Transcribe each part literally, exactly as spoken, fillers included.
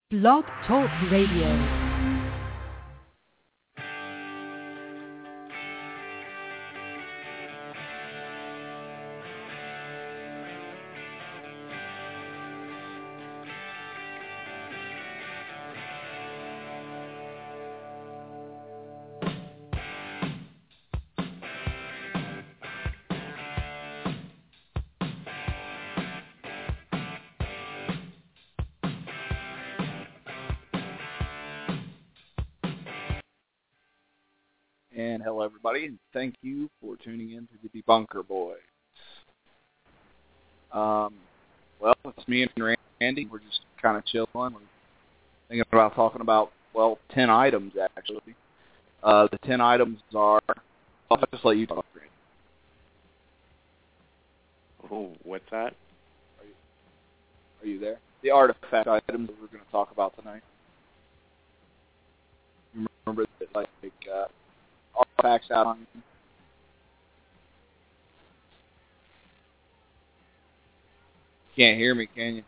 Blog Talk Radio. And hello, everybody, and thank you for tuning in to the Debunker Boys. Um, well, it's me and Randy. We're just kind of chilling. We're thinking about talking about, well, ten items, actually. Uh, the ten items are, I'll just let you talk, Randy. Oh, what's that? Are you, are you there? The artifact items that we're going to talk about tonight. Remember that, like, uh, artifacts out on you. Can't hear me, can you?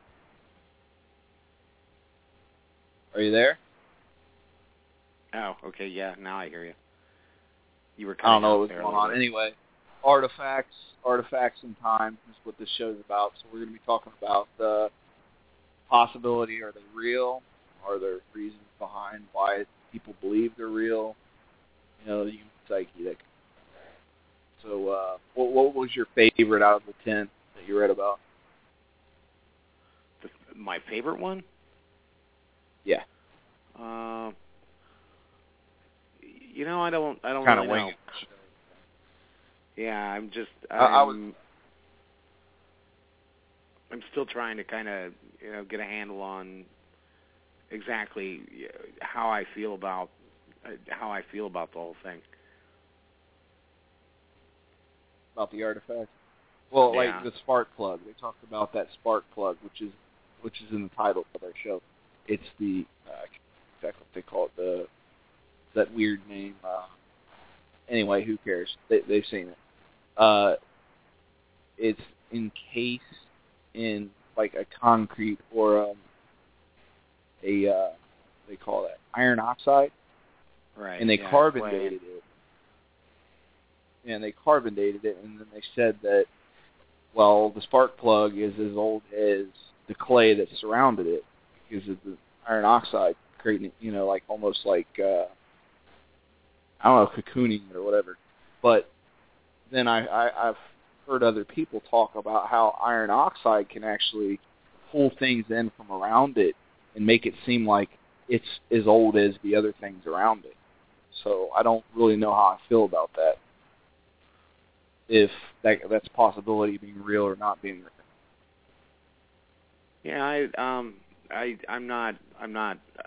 Are you there? Oh, okay, yeah, now I hear you. You were I don't know out what was there going a on. bit. Anyway, artifacts, artifacts in time is what this show's about. So we're going to be talking about the possibility, are they real? Are there reasons behind why people believe they're real? You know, the human psyche. That so, uh, what, what was your favorite out of the ten that you read about? The, my favorite one? Yeah. Uh, you know, I don't, I don't Kind really of wing know. it. Yeah, I'm just, I'm, I, I was. I'm still trying to kind of, you know, get a handle on exactly how I feel about how I feel about the whole thing. About the artifact. Well, Yeah. like the spark plug. They talked about that spark plug, which is which is in the title of their show. It's the uh, that's what they call it. The that weird name. Uh, anyway, who cares? They, they've seen it. Uh, it's encased in like a concrete or um, a uh, they call that iron oxide. Right. And they yeah, carbon right. dated it. And they carbon dated it, and then they said that, well, the spark plug is as old as the clay that surrounded it because of the iron oxide creating, you know, like almost like, uh, I don't know, cocooning or whatever. But then I, I, I've heard other people talk about how iron oxide can actually pull things in from around it and make it seem like it's as old as the other things around it. So I don't really know how I feel about that. If that, that's a possibility of being real or not being real. Yeah, I um I I'm not I'm not I,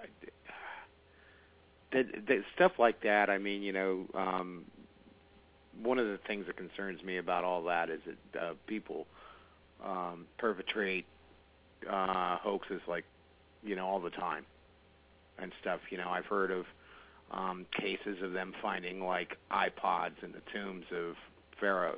the, the stuff like that. I mean, you know, um, one of the things that concerns me about all that is that uh, people um, perpetrate uh, hoaxes like, you know, all the time and stuff. You know, I've heard of um, cases of them finding like iPods in the tombs of pharaohs.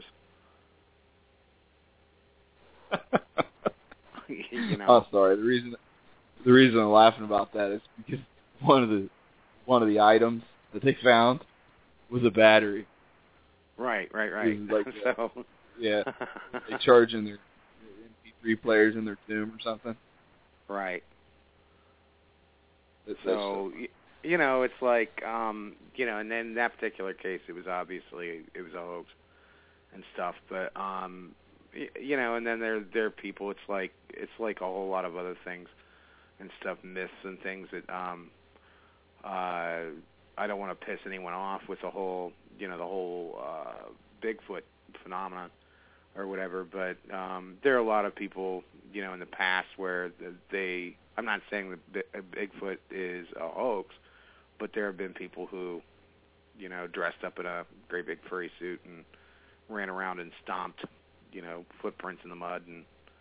You know. Oh, sorry. The reason the reason I'm laughing about that is because one of the one of the items that they found was a battery. Right, right, right. Like, so, uh, yeah, they charging their M P three players in their tomb or something. Right. That's, so, that's you know, it's like, um, you know, and then in that particular case, it was obviously it was a hoax and stuff. But, um, you know, and then there there are people. It's like it's like a whole lot of other things and stuff, myths and things that um, uh, I don't want to piss anyone off with the whole, you know, the whole uh, Bigfoot phenomenon or whatever. But um, there are a lot of people, you know, in the past where they. I'm not saying that Bigfoot is a hoax, but there have been people who, you know, dressed up in a great big furry suit and ran around and stomped, you know, footprints in the mud. And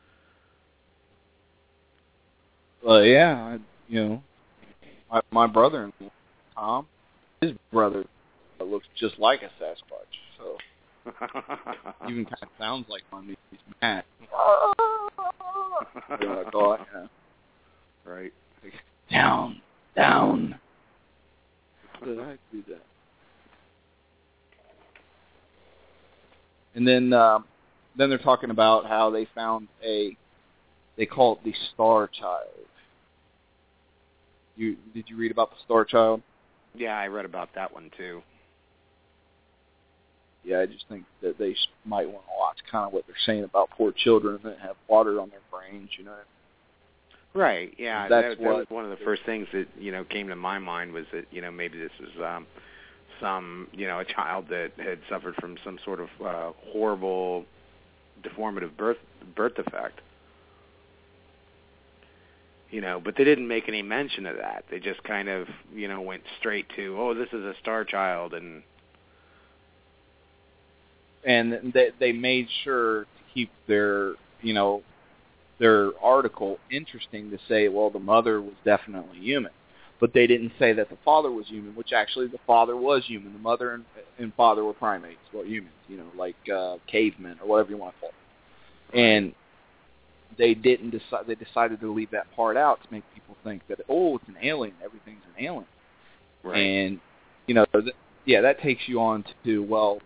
well, yeah, I, you know, my, my brother, Tom, his brother looks just like a Sasquatch, so even kind of sounds like one. He's Matt. What do I call it? Yeah. Right. Down, down. How did I do that? And then, um, then they're talking about how they found a, they call it the Star Child. You did you read about the Star Child? Yeah, I read about that one too. Yeah, I just think that they might want to watch kind of what they're saying about poor children that have water on their brains, you know. Right. Yeah, that's that, what, that was one of the first things that you know came to my mind was that you know maybe this is um, some you know a child that had suffered from some sort of uh, horrible deformative birth birth defect. You know, but they didn't make any mention of that. They just kind of you know went straight to, oh, this is a star child, and and they they made sure to keep their you know their article interesting to say, well, the mother was definitely human, but they didn't say that the father was human, which actually the father was human. The mother and, and father were primates, well, humans, you know, like uh, cavemen or whatever you want to call them. And they didn't decide. They decided to leave that part out to make people think that, oh, it's an alien. Everything's an alien. Right. And you know, th- yeah, that takes you on to well,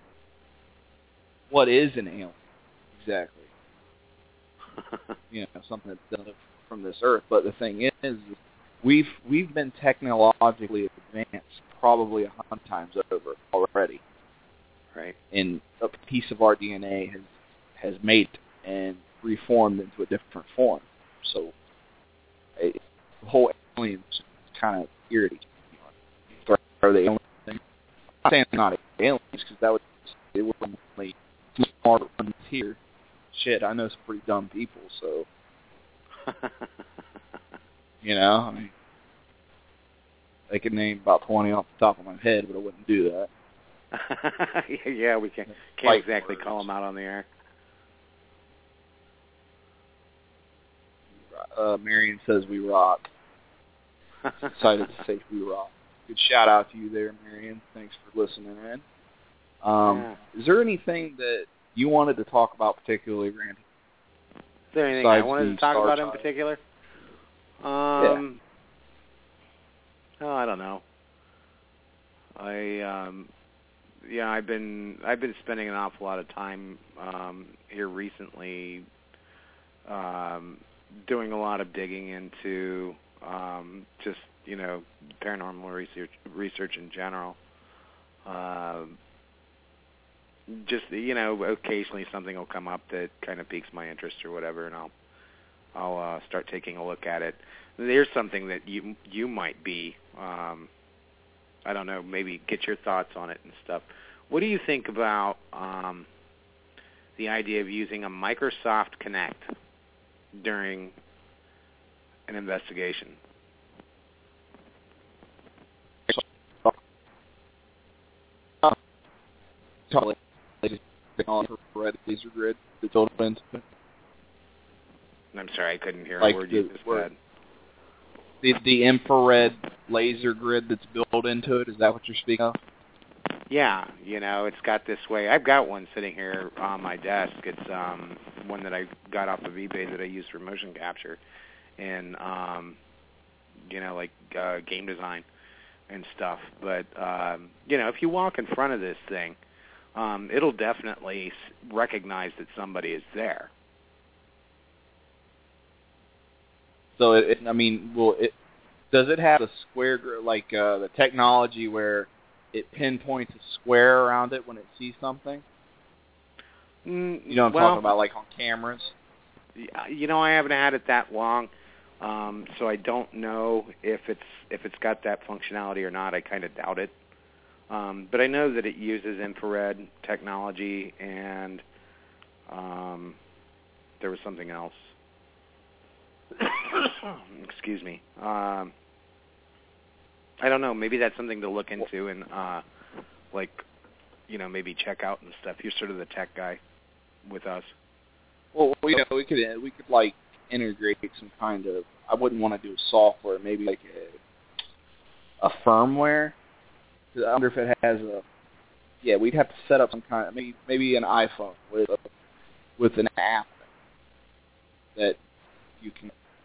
what is an alien exactly? You know, something that doesn't live from this earth. But the thing is, is we've we've been technologically advanced probably a hundred times over already. Right. And a piece of our D N A has has made and reformed into a different form. So it, the whole alien is kind of irritating. You know, are they alien thing? I'm not saying they're not aliens because that would it would only smart ones here. Shit, I know some pretty dumb people, so you know, I mean, I could name about twenty off the top of my head, but I wouldn't do that. Yeah, we can't can't Light exactly words. call them out on the air. Uh, Marion says we rock. Decided to say we rock. Good shout out to you there, Marion. Thanks for listening in. Um, Yeah. Is there anything that you wanted to talk about particularly, Randy? Is there anything I wanted to talk Star about Child? in particular? Um, yeah. Oh, I don't know. I um, yeah, I've been I've been spending an awful lot of time um, here recently, um, doing a lot of digging into um, just you know paranormal research research in general. Um, just you know, occasionally something will come up that kind of piques my interest or whatever, and I'll I'll uh, start taking a look at it. There's something that you you might be, um, I don't know, maybe get your thoughts on it and stuff. What do you think about um, the idea of using a Microsoft Kinect during an investigation? Infrared laser grid that's built into it. I'm sorry, I couldn't hear Like a word you the- just where- said. The, the infrared laser grid that's built into it, is that what you're speaking of? Yeah, you know, it's got this way. I've got one sitting here on my desk. It's um, one that I got off of eBay that I use for motion capture and, um, you know, like uh, game design and stuff. But, um, you know, if you walk in front of this thing, um, it'll definitely recognize that somebody is there. So, it, it, I mean, will it does it have a square, gr- like uh, the technology where it pinpoints a square around it when it sees something? Mm, You know what I'm well, talking about, like on cameras? You know, I haven't had it that long, um, so I don't know if it's if it's got that functionality or not. I kind of doubt it. Um, but I know that it uses infrared technology, and um, there was something else. Excuse me. Um, I don't know. Maybe that's something to look into and, uh, like, you know, maybe check out and stuff. You're sort of the tech guy with us. Well, you know, we could we could like integrate some kind of. I wouldn't want to do software. Maybe like a, a firmware. I wonder if it has a. Yeah, we'd have to set up some kind of maybe maybe an iPhone with a, with an app that you can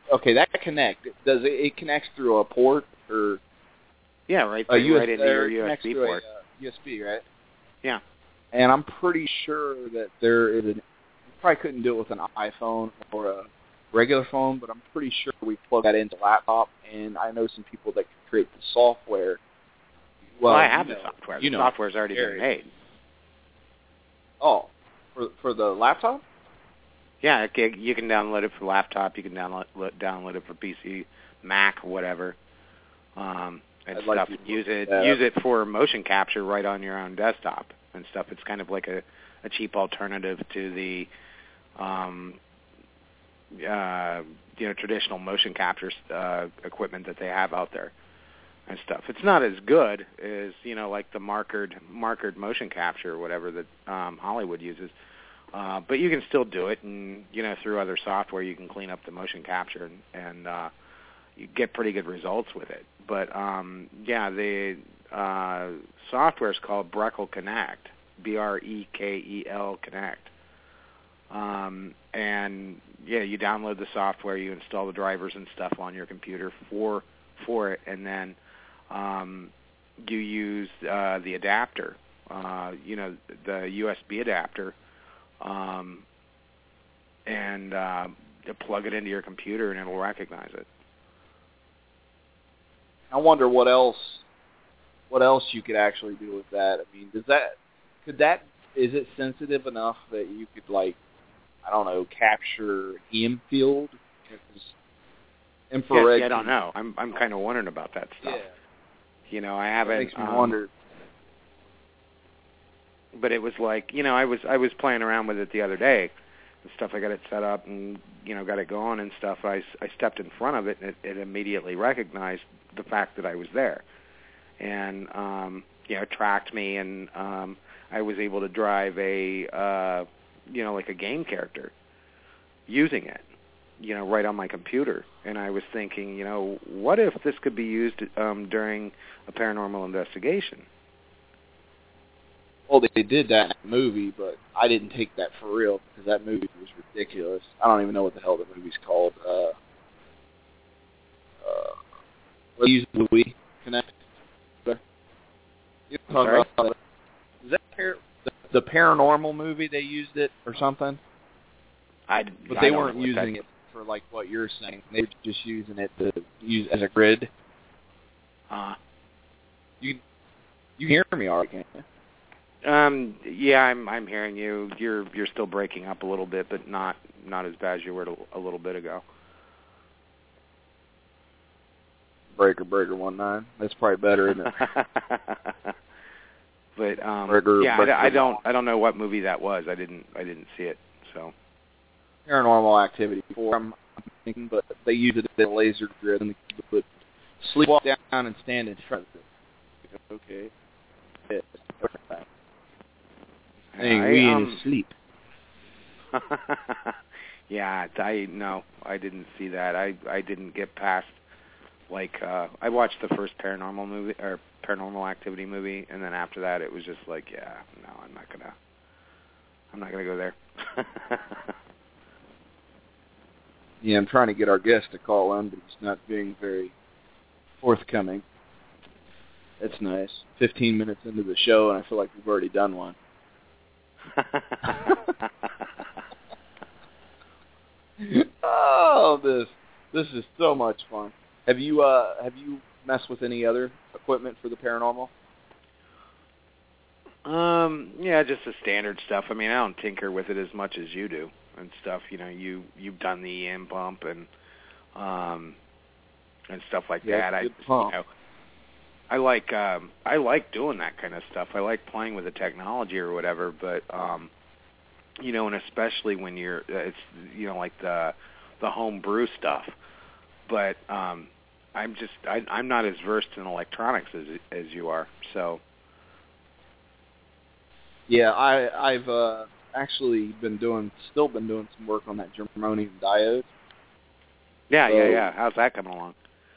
okay, that connect does it? It connects through a port or yeah, right, a U S, right into your U S B port. A, uh, U S B, right? Yeah. And I'm pretty sure that there is an. You probably couldn't do it with an iPhone or a regular phone, but I'm pretty sure we plug that into a laptop. And I know some people that can create the software. Well, Well, I have you the know, software. You the know, software's already been made. Oh, for for the laptop? Yeah, okay, you can download it for laptop. You can download download it for P C, Mac, whatever, um, and I'd stuff. like to use it that. use it for motion capture right on your own desktop and stuff. It's kind of like a, a cheap alternative to the um, uh, you know traditional motion capture uh, equipment that they have out there and stuff. It's not as good as you know like the markered markered motion capture or whatever that um, Hollywood uses. Uh, but you can still do it, and you know through other software you can clean up the motion capture and, and uh, you get pretty good results with it. But um, yeah, the uh, software is called Brekel Connect, B R E K E L Connect, um, and yeah, you download the software, you install the drivers and stuff on your computer for for it, and then um, you use uh, the adapter, uh, you know, the U S B adapter. Um, and uh, to plug it into your computer, and it'll recognize it. I wonder what else, what else you could actually do with that. I mean, does that, could that, is it sensitive enough that you could like, I don't know, capture E M field? Infrared. Yeah, yeah, I don't know. I'm I'm kind of wondering about that stuff. Yeah. You know, I haven't. It makes me um, wonder. But it was like, you know, I was I was playing around with it the other day and stuff. I got it set up and, you know, got it going and stuff. I, I stepped in front of it, and it, it immediately recognized the fact that I was there. And, um, you know, it tracked me, and um, I was able to drive a, uh, you know, like a game character using it, you know, right on my computer. And I was thinking, you know, what if this could be used um, during a paranormal investigation? Well, they did that in the movie, but I didn't take that for real because that movie was ridiculous. I don't even know what the hell the movie's called. Uh, uh, what do you use Louis Connect? You I'm talk sorry? about is that par- the, the paranormal movie? They used it or something, I, but I they don't weren't know what using that, it for like what you're saying. They were just using it to use as a grid. Uh, You you hear me, all right? Can't you? Um, yeah, I'm I'm hearing you. You're you're still breaking up a little bit, but not not as bad as you were a little bit ago. Breaker, breaker, one nine. That's probably better, isn't it? But um, Breaker, yeah, breaker, I, I don't I don't know what movie that was. I didn't I didn't see it. So Paranormal Activity four. I'm thinking, but they use it as a laser grid, and they put sleepwalk down and stand in front of it. Okay. Yes. Hey, I, we in um, his sleep. yeah, I no, I didn't see that. I I didn't get past like uh I watched the first paranormal movie or Paranormal Activity movie, and then after that it was just like, yeah, no, I'm not gonna I'm not gonna go there. Yeah, I'm trying to get our guest to call in, but he's not being very forthcoming. That's nice. Fifteen minutes into the show, and I feel like we've already done one. Oh, this this is so much fun. Have you uh have you messed with any other equipment for the paranormal? Um, yeah, just the standard stuff. I mean, I don't tinker with it as much as you do and stuff. You know, you you've done the E M pump and um and stuff like Yeah, that. I good pump. you know, I like um I like doing that kind of stuff. I like playing with the technology or whatever, but um you know, and especially when you're it's you know like the the home brew stuff. But um I'm just I I'm not as versed in electronics as as you are. So Yeah, I I've uh actually been doing still been doing some work on that germanium diode. yeah, So, yeah, yeah. How's that coming along?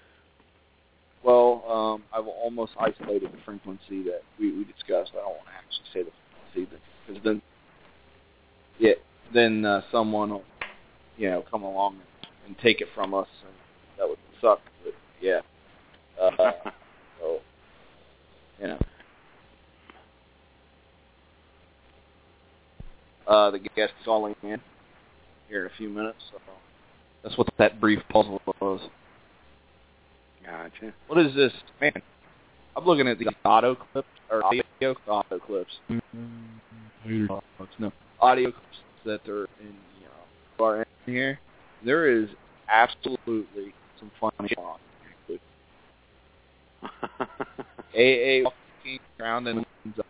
Well, um, I've almost isolated the frequency that we, we discussed. I don't want to actually say the frequency, because then, yeah, then uh, someone will, you know, come along and and take it from us, and that would suck. But yeah, uh, so you know, uh, the guest is calling in here in a few minutes. So that's what that brief puzzle was. Gotcha. What is this, man? I'm looking at the auto clips or audio auto clips. No, audio clips that are in you know are in here. There is absolutely some funny on. A A walking around and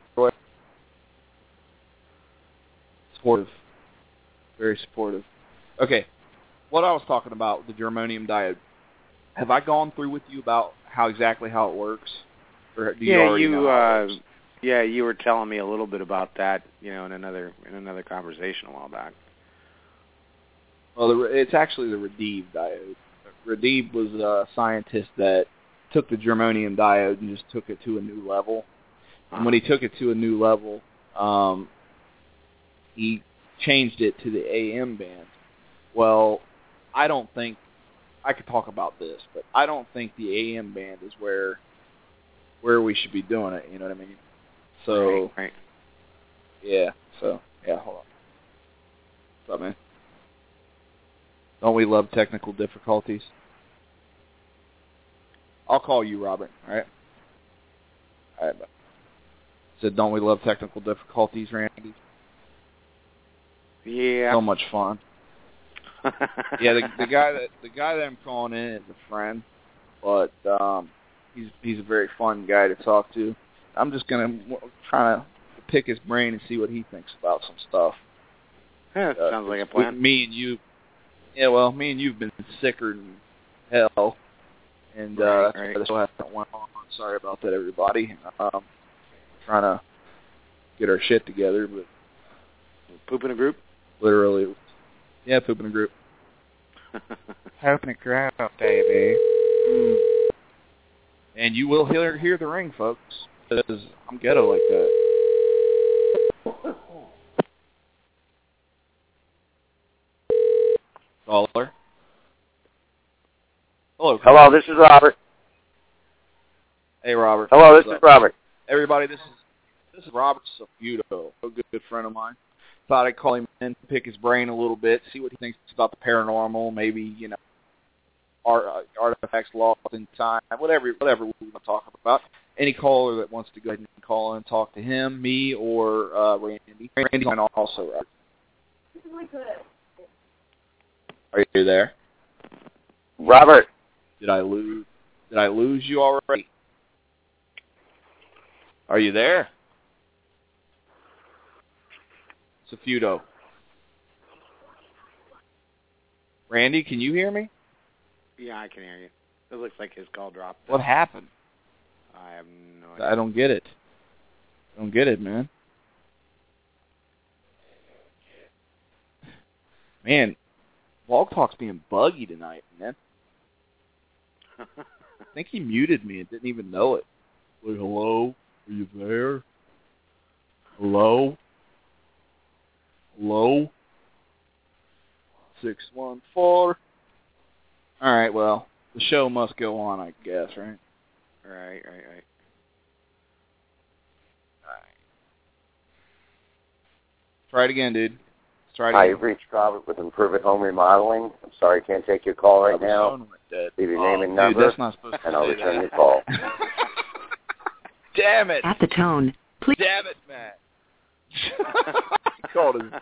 supportive, very supportive. Okay, what I was talking about, the germanium diode. Have I gone through with you about how exactly how it works, or do you yeah, already you know how it uh, works? yeah, you were telling me a little bit about that, you know, in another in another conversation a while back. Well, the, it's actually the Radiev diode. Radiev was a scientist that took the germanium diode and just took it to a new level. And when he took it to a new level, um, he changed it to the A M band. Well, I don't think, I could talk about this, but I don't think the A M band is where where we should be doing it, you know what I mean? So, right, right. yeah, so, yeah, hold on. What's up, man? Don't we love technical difficulties? I'll call you, Robert, all right? All right, bye. Said, don't we love technical difficulties, Randy? Yeah. So much fun. yeah, the, the guy that the guy that I'm calling in is a friend, but um, he's he's a very fun guy to talk to. I'm just gonna try to pick his brain and see what he thinks about some stuff. Yeah, uh, sounds like a plan. Me and you, yeah, well, me and you've been sicker than hell, and uh, Right, that's right. why this hasn't went on. Sorry about that, everybody. Um, trying to get our shit together, but Poop in a group? literally, yeah, poop in a group. Poop in a group, baby. Mm. And you will hear hear the ring, folks, because I'm ghetto like that. Caller. Hello. Hello, this is Robert. Hey, Robert. Hello, this What's is up? Robert. Everybody, this is this is Robert Saputo, a good, good friend of mine. Thought I'd call him in, pick his brain a little bit, see what he thinks about the paranormal, maybe, you know, art, uh, artifacts lost in time, whatever whatever we want to talk about. Any caller that wants to go ahead and call in and talk to him, me, or uh, Randy. Randy's on also, Robert. Are you there? Robert. Did I lose? Did I lose you already? Are you there? Saputo. Randy, can you hear me? Yeah, I can hear you. It looks like his call dropped. What happened? I have no idea. I don't get it. I don't get it, man. Man, Blog Talk's being buggy tonight, man. I think he muted me and didn't even know it. Like, hello? Are you there? Hello? Hello? six one four. All right, well, the show must go on, I guess, right? Right, right, right. All right. Try it again, dude. Let's try it Hi, again. you've reached Robert with Improve It Home Remodeling. I'm sorry I can't take your call right now. Leave your name oh, and dude, number, that's not supposed to and I'll say return that. your call. Damn it. At the tone, please. Damn it, Matt. Called him.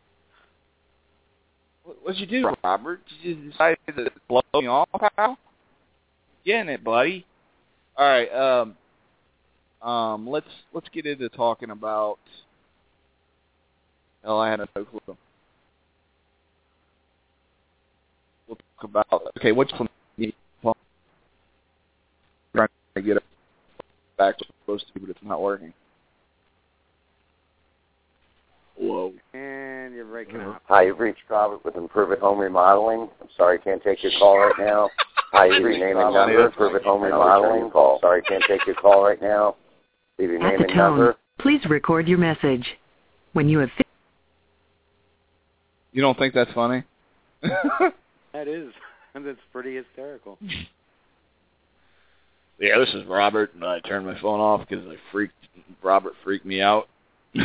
What'd you do, Robert? Did you decide to blow me off, pal? Getting it, buddy. All right. Um. Um. Let's let's get into talking about. Hell, I had no clue. We'll talk about. Okay, what's from trying to get it back to supposed to, but it's not working. Whoa. And you're breaking up. Hi, you've reached Robert with Improve It Home Remodeling. I'm sorry I can't take your call right now. Hi, you've reached your name and number. Improve It Home Remodeling. Call. Sorry I can't take your call right now. Leave your At name the and tone, number. please record your message. When you have fi- You don't think that's funny? That is. That's pretty hysterical. Yeah, this is Robert, and I turned my phone off because I freaked. Robert freaked me out. He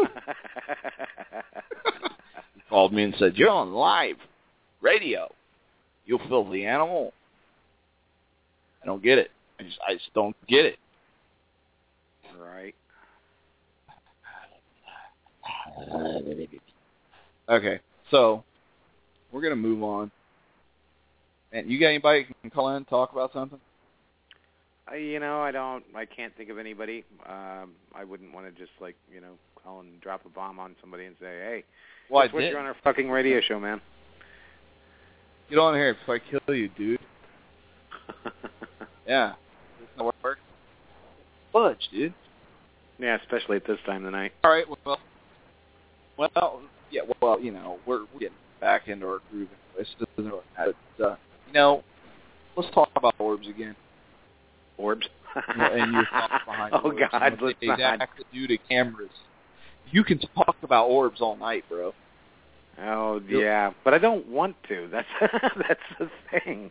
called me and said, "You're on live radio. You filthy animal." I don't get it. I just, I just don't get it. Right. Okay, so we're gonna move on. And you got anybody who can call in and talk about something? Uh, you know, I don't. I can't think of anybody. Um, I wouldn't want to just like you know call and drop a bomb on somebody and say, "Hey, well, guess what? You're on our fucking radio show, man." Get on here before I kill you, dude. Yeah, this not work. Fudge, dude. Yeah, especially at this time of the night. All right. Well, well, yeah. Well, you know, we're, we're getting back into our groove. It doesn't really matter. But, uh, you know, let's talk about orbs again. Orbs? And your thoughts behind oh, orbs. God, What let's they not. have to do to cameras. You can talk about orbs all night, bro. Oh, yeah, but I don't want to. That's that's the thing.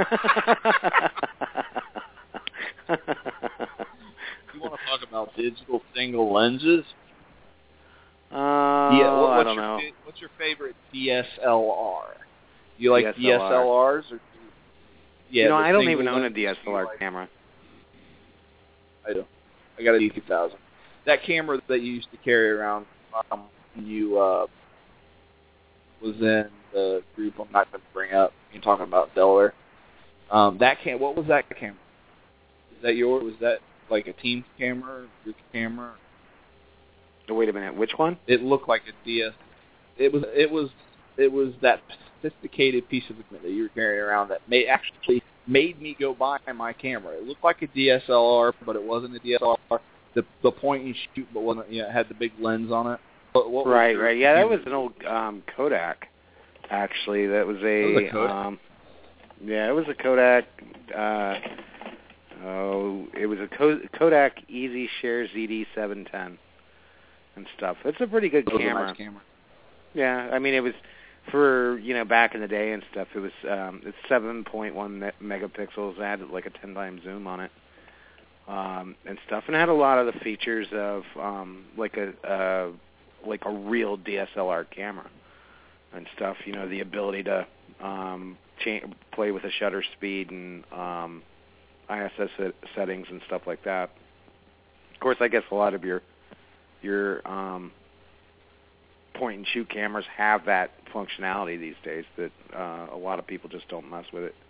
You want to talk about digital single lenses? Uh, yeah, what, what's I don't your, know. What's your favorite D S L R? Do you like D S L R. D S L Rs? Or do you, yeah, you know, the I don't single even own a lenses, D S L R like, camera. I do. I got a D two thousand. That camera that you used to carry around um, when you uh, was in the group I'm not going to bring up. You're talking about Delaware. Um, that cam. What was that camera? Is that your? Was that like a team camera, group camera? Oh, wait a minute, which one? It looked like a D S. It was. It was. It was that sophisticated piece of equipment that you were carrying around that may actually made me go buy my camera. It looked like a D S L R, but it wasn't a D S L R. The the point and shoot, but wasn't. You know, it had the big lens on it. What, what right, was right. Yeah, that was an old um, Kodak. Actually, that was a. That was a Kodak. Um, yeah, it was a Kodak. Uh, oh, it was a Kodak Easy Share Z D seven ten and stuff. It's a pretty good that was camera. a nice camera. Yeah, I mean it was for you know back in the day and stuff. It was um, it's seven point one me- megapixels. It had like a ten times zoom on it. Um, and stuff, and it had a lot of the features of um, like a uh, like a real D S L R camera and stuff. You know, the ability to um, cha- play with the shutter speed and um, I S S settings and stuff like that. Of course, I guess a lot of your your um, point and shoot cameras have that functionality these days. That uh, a lot of people just don't mess with it.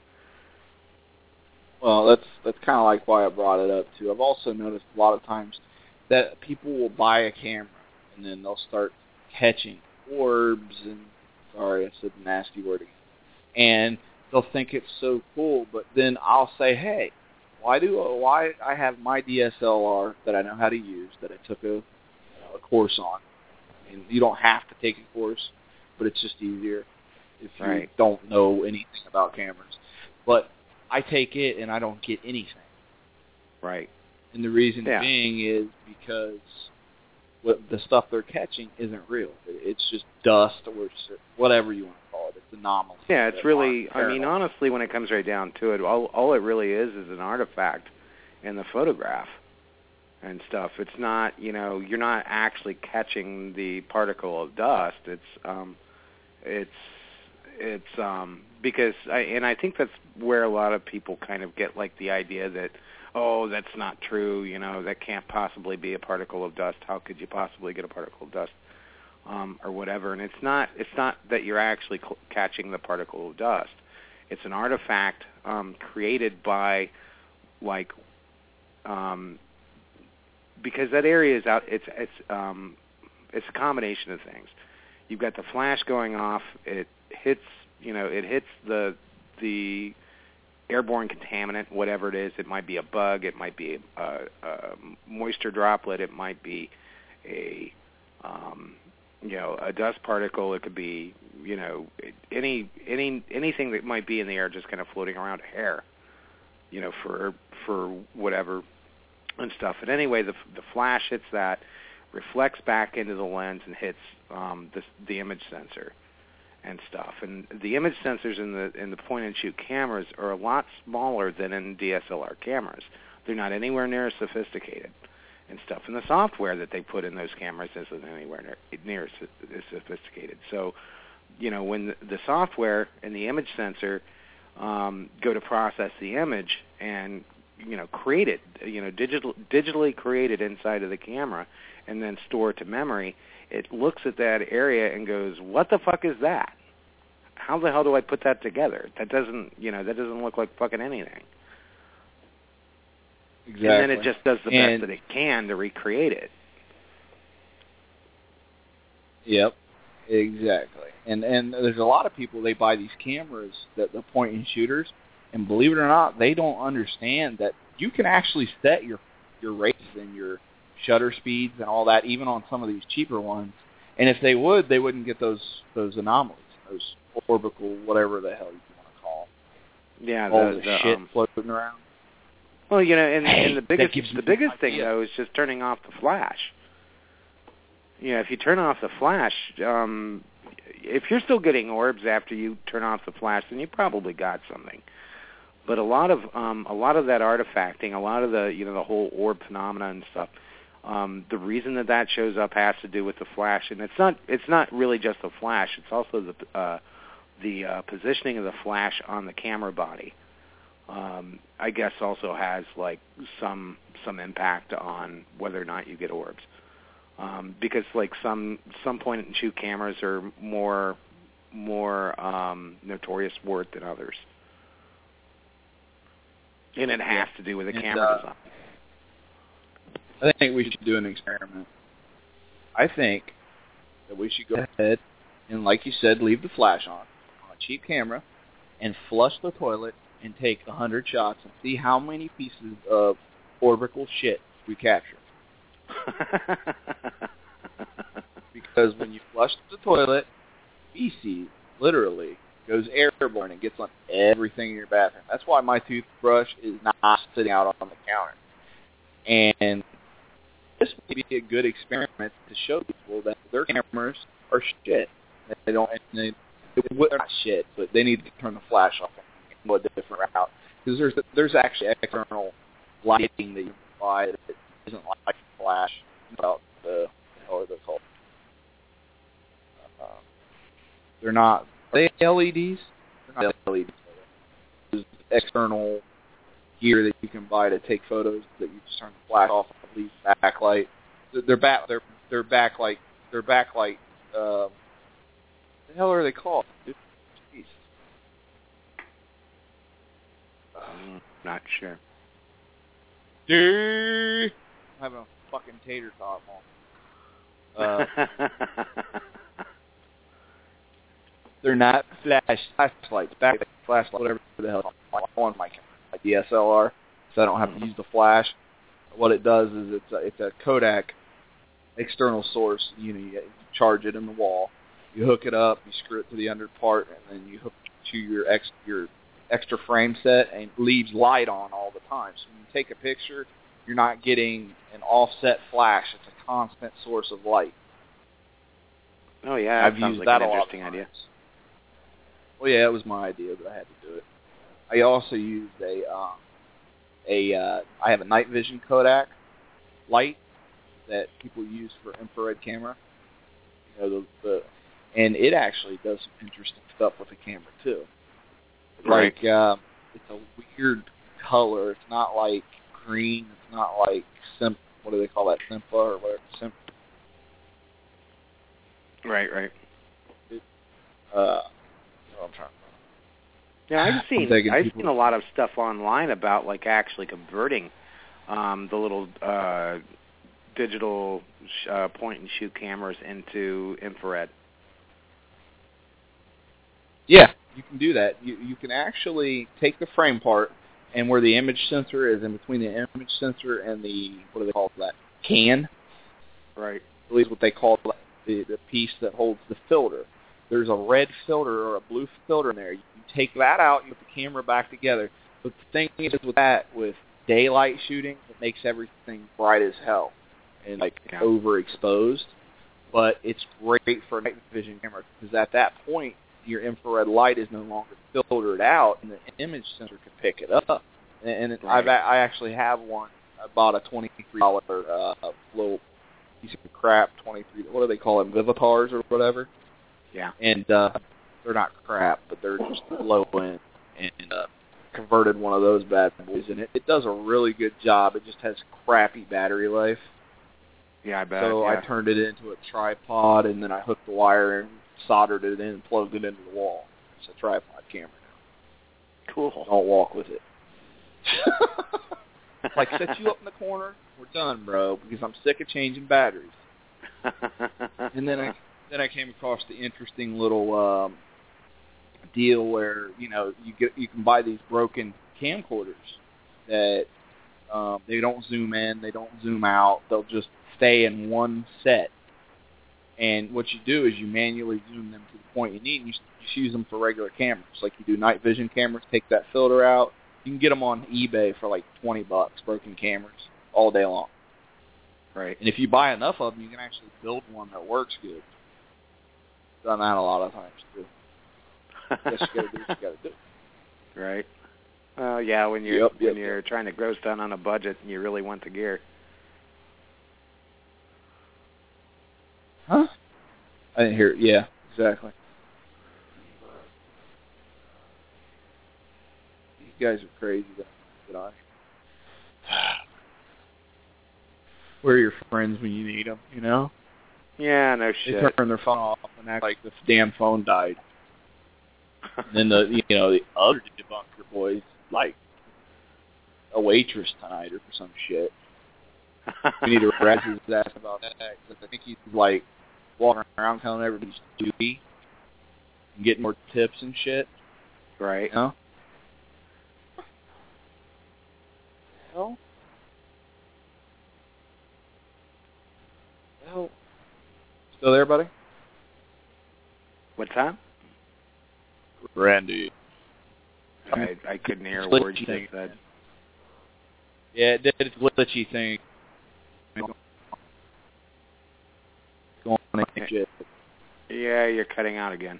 Well, that's that's kind of like why I brought it up too. I've also noticed a lot of times that people will buy a camera and then they'll start catching orbs and sorry, I said the nasty word again. And they'll think it's so cool, but then I'll say, hey, why do why I have my D S L R that I know how to use that I took a, you know, a course on. I mean, you don't have to take a course, but it's just easier if you right. don't know anything about cameras. But I take it and I don't get anything. Right. And the reason yeah. being is because what the stuff they're catching isn't real. It's just dust or whatever you want to call it. It's anomalous. Yeah, it's really, I mean, honestly, when it comes right down to it, all, all it really is is an artifact in the photograph and stuff. It's not, you know, you're not actually catching the particle of dust. It's, um, it's, it's, um, because, I, and I think that's where a lot of people kind of get like the idea that, oh, that's not true, you know, that can't possibly be a particle of dust. How could you possibly get a particle of dust, um, or whatever? And it's not, it's not that you're actually cl- catching the particle of dust. It's an artifact um, created by, like, um, because that area is out. It's it's um, it's a combination of things. You've got the flash going off. It hits, you know, it hits the the airborne contaminant, whatever it is. It might be a bug. It might be a, a, a moisture droplet. It might be a, um, you know, a dust particle. It could be, you know, any any anything that might be in the air, just kind of floating around, hair, you know, for for whatever and stuff. And anyway, the the flash hits that, reflects back into the lens and hits um, the the image sensor. and stuff. And the image sensors in the in the point-and-shoot cameras are a lot smaller than in D S L R cameras. They're not anywhere near as sophisticated and stuff. And the software that they put in those cameras isn't anywhere near, near as, as sophisticated. So, you know, when the, the software and the image sensor um, go to process the image and, you know, create it, you know, digital, digitally create it inside of the camera and then store it to memory, it looks at that area and goes, what the fuck is that? How the hell do I put that together? That doesn't, you know, that doesn't look like fucking anything. Exactly. And then it just does the and, best that it can to recreate it. Yep, exactly. And and there's a lot of people, they buy these cameras, that the point and shooters, and believe it or not, they don't understand that you can actually set your your rates and your shutter speeds and all that, even on some of these cheaper ones. And if they would, they wouldn't get those those anomalies, those orbital, whatever the hell you want to call them. Yeah, all the, the, the shit um, floating around. Well, you know, and, hey, and the biggest the biggest thing idea. though is just turning off the flash. You know, if you turn off the flash, um, if you're still getting orbs after you turn off the flash, then you probably got something. But a lot of um, a lot of that artifacting, a lot of the you know the whole orb phenomena and stuff. Um, the reason that that shows up has to do with the flash, and it's not it's not really just the flash. It's also the uh, the uh, positioning of the flash on the camera body. Um, I guess also has like some some impact on whether or not you get orbs, um, because like some some point and shoot cameras are more more um, notorious for it than others, and it has to do with the and, camera uh, design. I think we should do an experiment. I think that we should go ahead and, like you said, leave the flash on on a cheap camera and flush the toilet and take a hundred shots and see how many pieces of orbital shit we capture. Because when you flush the toilet, feces literally goes airborne and gets on everything in your bathroom. That's why my toothbrush is not sitting out on the counter. And this may be a good experiment to show people that their cameras are shit. They don't. They, they're not shit, but they need to turn the flash off and go a different route. Because there's there's actually external lighting that you can buy that isn't like flash. About the what are they called? Uh, they're not. Are they L E Ds? They're not L E Ds. There's external gear that you can buy to take photos that you just turn the flash off and leave backlight. They're back. They're they're backlight. They're backlight. Um, what the hell are they called? Dude? Jeez. I'm not sure. Dude, I'm having a fucking tater tot moment. Uh, they're not flash flashlights. Backlight flashlight. Whatever the hell on my camera. D S L R, so I don't have to use the flash. What it does is it's a, it's a Kodak external source. You know, you charge it in the wall. You hook it up, you screw it to the under part, and then you hook it to your ex, your extra frame set, and it leaves light on all the time. So when you take a picture, you're not getting an offset flash. It's a constant source of light. Oh yeah, I've that sounds used like that an a lot interesting of idea. Well, yeah, it was my idea, but I had to do it. I also used a um, a uh, I have a night vision Kodak light that people use for infrared camera. You know, the, the and it actually does some interesting stuff with the camera too. Right. Like uh, it's a weird color. It's not like green. It's not like sim. What do they call that? Simpa or whatever. Sim. Right. Right. It, uh, I'm trying. Yeah, I've seen I've people. seen a lot of stuff online about like actually converting um, the little uh, digital sh- uh, point and shoot cameras into infrared. Yeah, you can do that. You you can actually take the frame part and where the image sensor is, in between the image sensor and the what do they call that? Can. Right. I believe what they call the the piece that holds the filter. There's a red filter or a blue filter in there. You take that out, you put the camera back together. But the thing is with that, with daylight shooting, it makes everything bright as hell and like yeah. overexposed. But it's great for a night vision camera because at that point, your infrared light is no longer filtered out, and the image sensor can pick it up. And, and Right. I've, I actually have one. I bought a twenty-three dollars uh, little piece of crap, twenty-three. What do they call them, Vivitars or whatever? Yeah. And uh, they're not crap, but they're just low end. And uh, converted one of those bad boys, and it, it does a really good job. It just has crappy battery life. Yeah, I bet. So yeah. I turned it into a tripod, and then I hooked the wire and soldered it in and plugged it into the wall. It's a tripod camera now. Cool. Don't walk with it. Like, set you up in the corner, we're done, bro, because I'm sick of changing batteries. And then I then I came across the interesting little um, deal where, you know, you get you can buy these broken camcorders that um, they don't zoom in, they don't zoom out, they'll just stay in one set. And what you do is you manually zoom them to the point you need, and you just use them for regular cameras. Like you do night vision cameras, take that filter out. You can get them on eBay for like twenty bucks, broken cameras, all day long. Right. And if you buy enough of them, you can actually build one that works good. Done that a lot of times, too. I guess you got to do what you got to do. Right. Well, yeah, when you're Yep, yep, when you're yep. trying trying to grow stuff on a budget and you really want the gear. Huh? I didn't hear it. Yeah, exactly. You guys are crazy that get on. Where are your friends when you need them, you know? Yeah, no They shit. turn their phone off and act like the damn phone died. And then the you know the other debunker boys like a waitress tonight or some shit. We need to arrest his ass about that because I think he's like walking around telling everybody he's duty and getting more tips and shit. Right. You know? Well, well, still there, buddy? What's that? Randy. I I couldn't hear a Glitchy word you thing. just said. Yeah, it did its glitchy thing. Going on and shit. Yeah, you're cutting out again.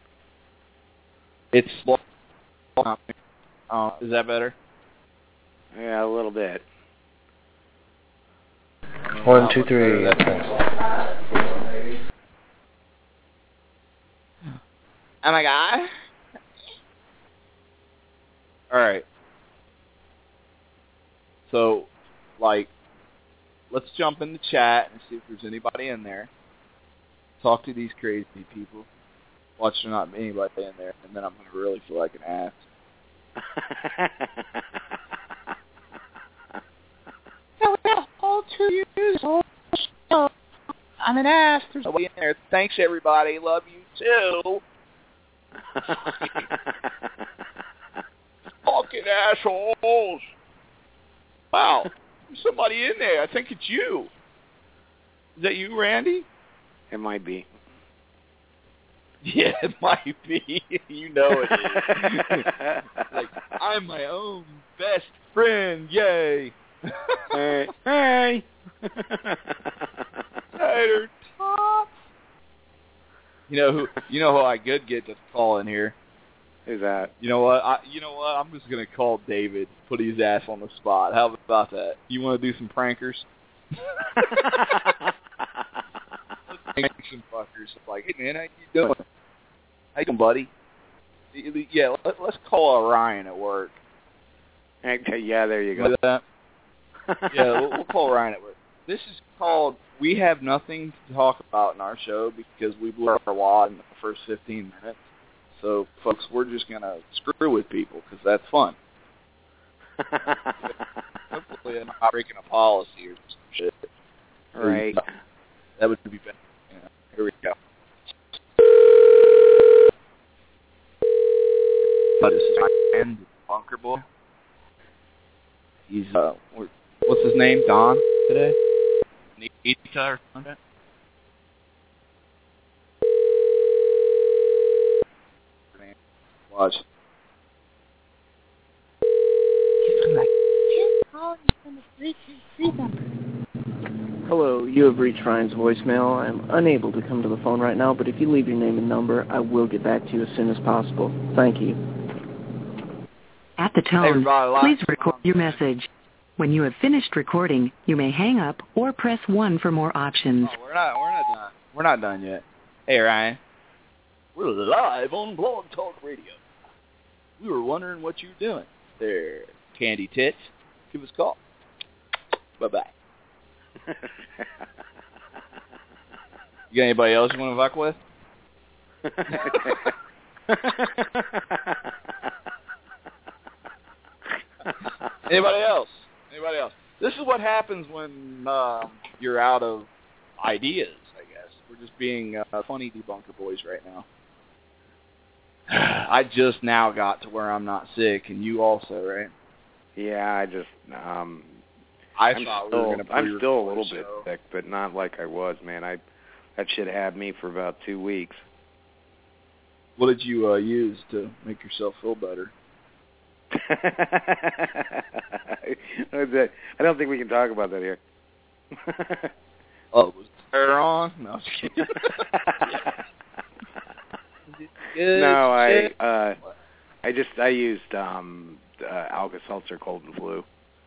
It's uh, is that better? Yeah, a little bit. One, two, three. That's nice. Oh my god. Alright. So, like, let's jump in the chat and see if there's anybody in there. Talk to these crazy people. Watch there not be anybody in there, and then I'm going to really feel like an ass. All two years old. I'm an ass. There's nobody in there. Thanks, everybody. Love you, too. Fucking assholes. Wow. There's somebody in there. I think it's you. Is that you, Randy? It might be. Yeah, it might be. You know it is. Like, I'm my own best friend. Yay. Hey. Hey. Tater tots. You know who? You know who I could get to call in here. Who's that? You know what? I, you know what? I'm just gonna call David. Put his ass on the spot. How about that? You want to do some prankers? Let's make some fuckers. Like, hey man, how you doing? How you doing, buddy? Yeah, let, let's call Ryan at work. Okay, yeah, there you go. Like that? Yeah, we'll, we'll call Ryan at work. This is called We Have Nothing to Talk About in our show because we blew our wad in the first fifteen minutes. So, folks, we're just going to screw with people because that's fun. Hopefully I'm not breaking a policy or some shit. Right. That would be better. Yeah, here we go. Uh, this is my friend, the Bunker Boy. He's, uh, what's his name? Don today? Nita or something? Watch. I'm like, can't call you from the three two three number. Hello, you have reached Ryan's voicemail. I'm unable to come to the phone right now, but if you leave your name and number, I will get back to you as soon as possible. Thank you. At the tone, Hey, please record your message. When you have finished recording, you may hang up or press one for more options. Oh, we're not. We're not done. We're not done yet. Hey, Ryan. We're live on Blog Talk Radio. We were wondering what you were doing there, Candy Tits. Give us a call. Bye bye. You got anybody else you want to fuck with? Anybody else? Anybody else? This is what happens when uh, you're out of ideas, I guess. We're just being uh, funny debunker boys right now. I just now got to where I'm not sick, and you also, right? Yeah, I just, um, I I'm thought still, we were going to I'm still a little so. bit sick, but not like I was, man. I that shit had me for about two weeks. What did you uh, use to make yourself feel better? I don't think we can talk about that here. Oh, was the hair on? No, I was kidding. Good no, I shit. uh, I just I used um, uh, Alka-Seltzer Cold and Flu.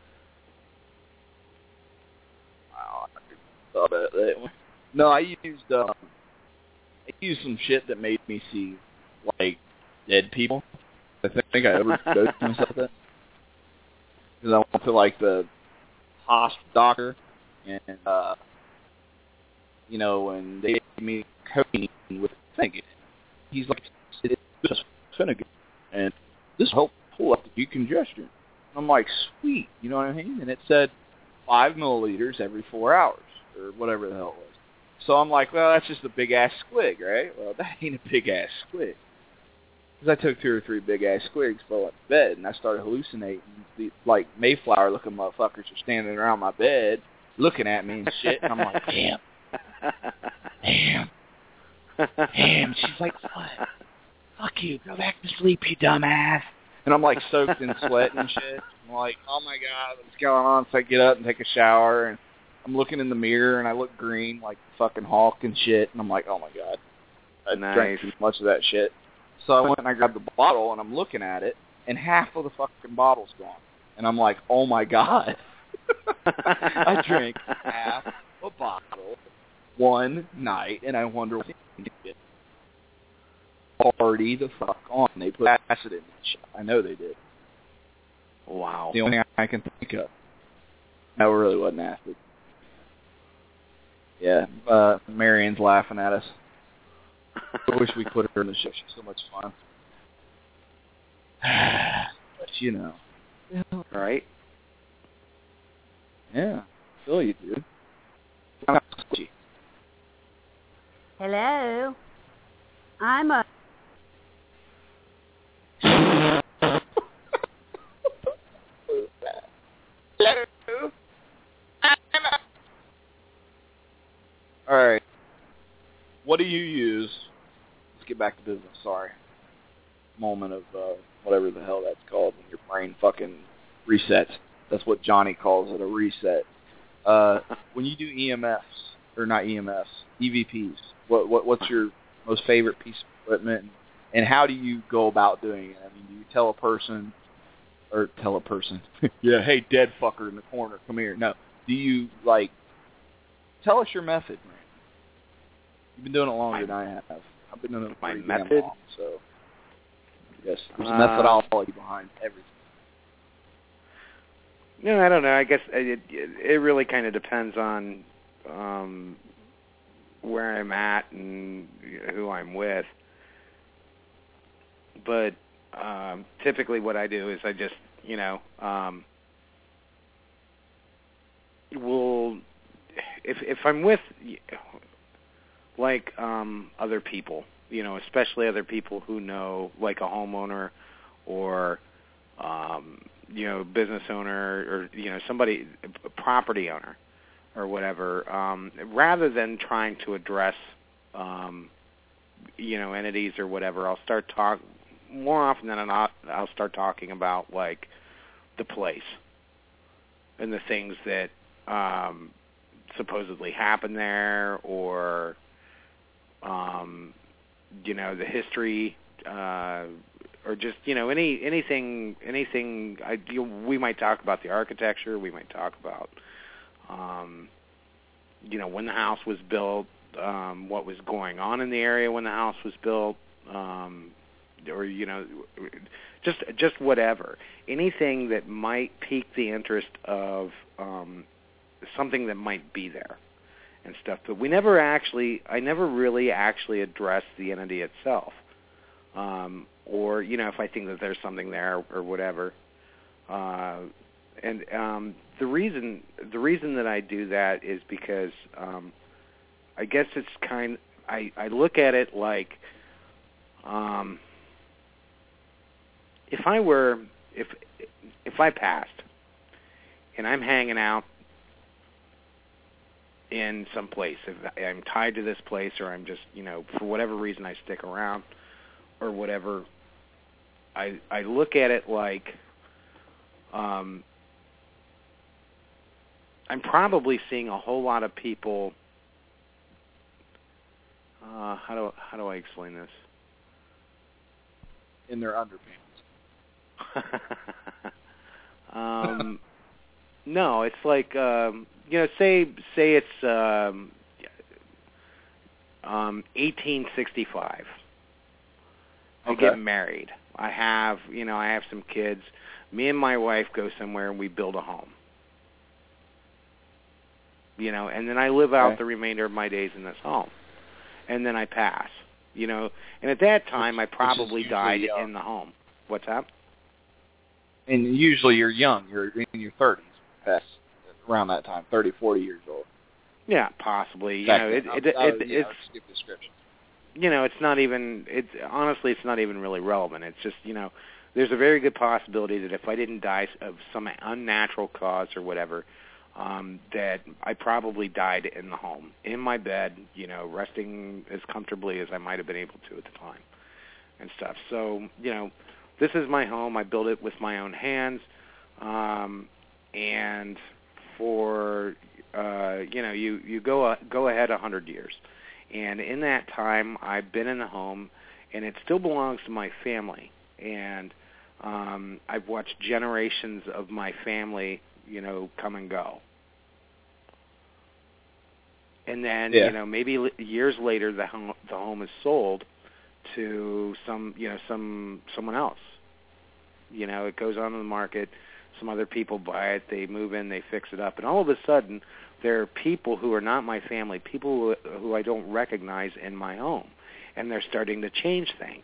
Wow, I thought of that one. No, I used um, I used some shit that made me see like dead people. I think I overdosed myself with that. Because I went to like the hospital doctor, and uh, you know, and they gave me cocaine with Finnegan. He's like, it's just Finnegan, and this will help pull up the decongestion. I'm like, sweet, you know what I mean? And it said five milliliters every four hours, or whatever the hell it was. So I'm like, well, that's just a big-ass squig, right? Well, that ain't a big-ass squig. Because I took two or three big-ass squigs, fell out of bed, and I started hallucinating. The, like, Mayflower-looking motherfuckers are standing around my bed, looking at me and shit, and I'm like, damn. Damn. Damn. She's like, what? Fuck you. Go back to sleep, you dumbass. And I'm, like, soaked in sweat and shit. I'm like, oh, my God, what's going on? So I get up and take a shower, and I'm looking in the mirror, and I look green like fucking Hulk and shit, and I'm like, oh, my God. I Nice. drank too much of that shit. So I went and I grabbed the bottle, and I'm looking at it, and half of the fucking bottle's gone. And I'm like, oh, my God. I drank half a bottle one night, and I wonder what they did. Party the fuck on. They put acid in that shit. I know they did. Wow. The only thing I can think of. No, it really wasn't acid. Yeah, uh, Marion's laughing at us. I wish we put her in the show. She's so much fun. But, you know. Right? Yeah. Feel you, dude. Hello. I'm a... Hello. I'm a... All right. What do you use? Let's get back to business. Sorry. Moment of uh, whatever the hell that's called when your brain fucking resets. That's what Johnny calls it, a reset. Uh, when you do E M Fs, or not E M Fs, E V Ps, what what what's your most favorite piece of equipment, and how do you go about doing it? I mean, do you tell a person, or tell a person, yeah, hey, dead fucker in the corner, come here. No. Do you, like, tell us your method, man. You've been doing it longer than I have. I've been doing it My pretty method? damn long, so yes, there's a Uh, methodology behind everything. No, I don't know. I guess it it, it really kind of depends on um, where I'm at and who I'm with. But um, typically, what I do is I just, you know, um, will if if I'm with like um, other people, you know, especially other people who know, like a homeowner or um, you know, business owner or, you know, somebody, a property owner or whatever, um, rather than trying to address, um, you know, entities or whatever, I'll start talk more often than not, I'll start talking about, like, the place and the things that um, supposedly happened there, or um, you know, the history, uh, or just you know any anything anything. I, you know, we might talk about the architecture. We might talk about um, you know when the house was built, um, what was going on in the area when the house was built, um, or you know, just just whatever, anything that might pique the interest of um, something that might be there and stuff. But we never actually, I never really actually addressed the entity itself, um, or you know, if I think that there's something there or whatever. Uh, and um, the reason the reason that I do that is because um, I guess it's kind. I I look at it like. Um, If I were, if if I passed, and I'm hanging out in some place, if I'm tied to this place, or I'm just, you know, for whatever reason I stick around, or whatever, I I look at it like, um, I'm probably seeing a whole lot of people. Uh, how do how do I explain this? In their underpants. um, no, it's like um, you know, say say it's um, um, eighteen sixty-five. I Okay. get married. I have you know I have some kids. Me and my wife go somewhere and we build a home. You know, and then I live out Okay. the remainder of my days in this home, and then I pass. You know, and at that time Which, I probably usually, died uh, in the home. What's that? And usually you're young. You're in your thirties. That's around that time, thirty, forty years old. Yeah, possibly. You Back know, then. it, I- it, I it, would, you know, it's skip description. you know, it's not even. It's honestly, it's not even really relevant. It's just you know, there's a very good possibility that if I didn't die of some unnatural cause or whatever, um, that I probably died in the home, in my bed, you know, resting as comfortably as I might have been able to at the time, and stuff. So you know. This is my home. I built it with my own hands, um, and for uh, you know, you you go uh, go ahead a hundred years, and in that time, I've been in the home, and it still belongs to my family, and um, I've watched generations of my family, you know, come and go, and then Yeah. you know, maybe l- years later, the home the home is sold to some, you know, some someone else. You know, it goes on the market. Some other people buy it. They move in. They fix it up, and all of a sudden, there are people who are not my family, people who, who I don't recognize in my home, and they're starting to change things.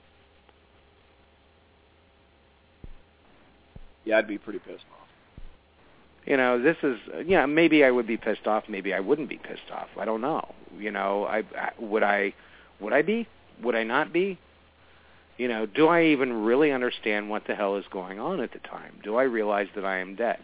Yeah, I'd be pretty pissed off. You know, this is, yeah, maybe I would be pissed off. Maybe I wouldn't be pissed off. I don't know. You know, I, I would I, would I be? Would I not be? You know, do I even really understand what the hell is going on at the time? Do I realize that I am dead?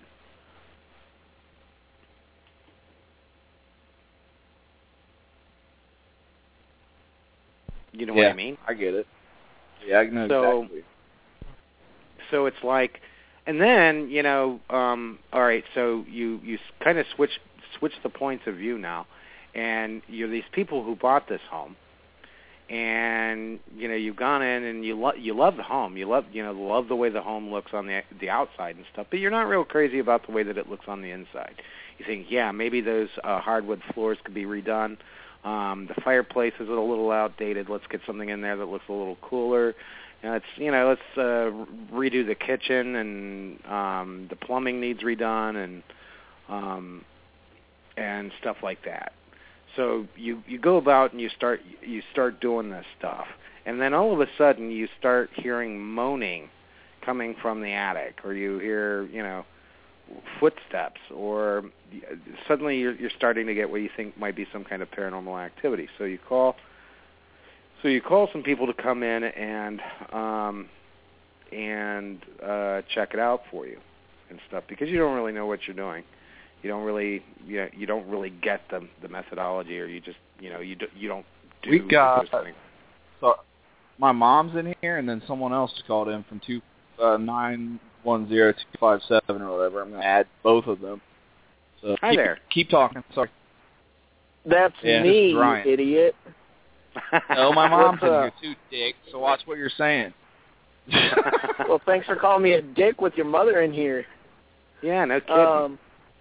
You know yeah, what I mean? I get it. Yeah, I know So- exactly. So it's like, and then, you know, um, all right, so you, you kind of switch switch the points of view now, and you're these people who bought this home, and you know you've gone in and you love you love the home, you love you know love the way the home looks on the the outside and stuff, but you're not real crazy about the way that it looks on the inside. You think, yeah, maybe those uh, hardwood floors could be redone. Um, the fireplace is a little outdated. Let's get something in there that looks a little cooler. You know, it's you know let's uh, redo the kitchen, and um, the plumbing needs redone, and um, and stuff like that. So you, you go about and you start you start doing this stuff, and then all of a sudden you start hearing moaning coming from the attic, or you hear you know footsteps, or suddenly you're, you're starting to get what you think might be some kind of paranormal activity. So you call so you call some people to come in and um, and uh, check it out for you and stuff, because you don't really know what you're doing. You don't really, you know, you don't really get the the methodology, or you just, you know, you do, you don't do. We got those things. so my mom's in here, and then someone else called in from two uh, nine one zero two five seven or whatever. I'm gonna add both of them So Hi keep, there. Keep talking. Sorry. That's Yeah, this me, is Ryan. you idiot. Oh, my mom's What's in up? here too, dick. So watch what you're saying. Well, thanks for calling me a dick with your mother in here. Yeah, no kidding. Um,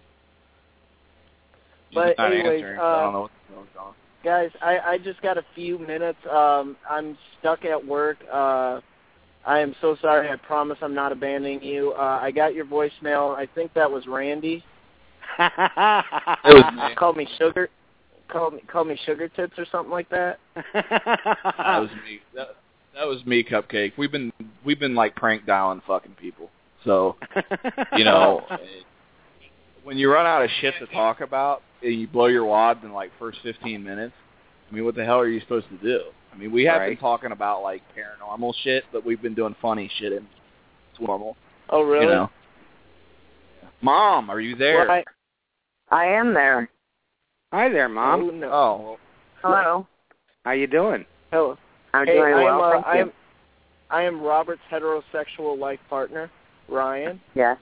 but not anyways, answering, uh, so I don't know what's going on. guys, I, I just got a few minutes. Um, I'm stuck at work. Uh, I am so sorry. I promise I'm not abandoning you. Uh, I got your voicemail. I think that was Randy. It was me. Called me sugar. Called me, called me sugar tits or something like that. That was me. That, that was me, Cupcake. We've been we've been like prank dialing fucking people. So you know, when you run out of shit to talk about and you blow your wads in like first fifteen minutes, I mean, what the hell are you supposed to do? I mean, we have Right. been talking about like paranormal shit, but we've been doing funny shit and it's normal. Oh, really? You know. Mom, are you there? Well, I, I am there. Hi there, Mom. Oh, no. Oh, Hello. How you doing? Hello. I'm Hey, doing I am, well, uh, thank I you. am, I am Robert's heterosexual life partner, Ryan. Yes.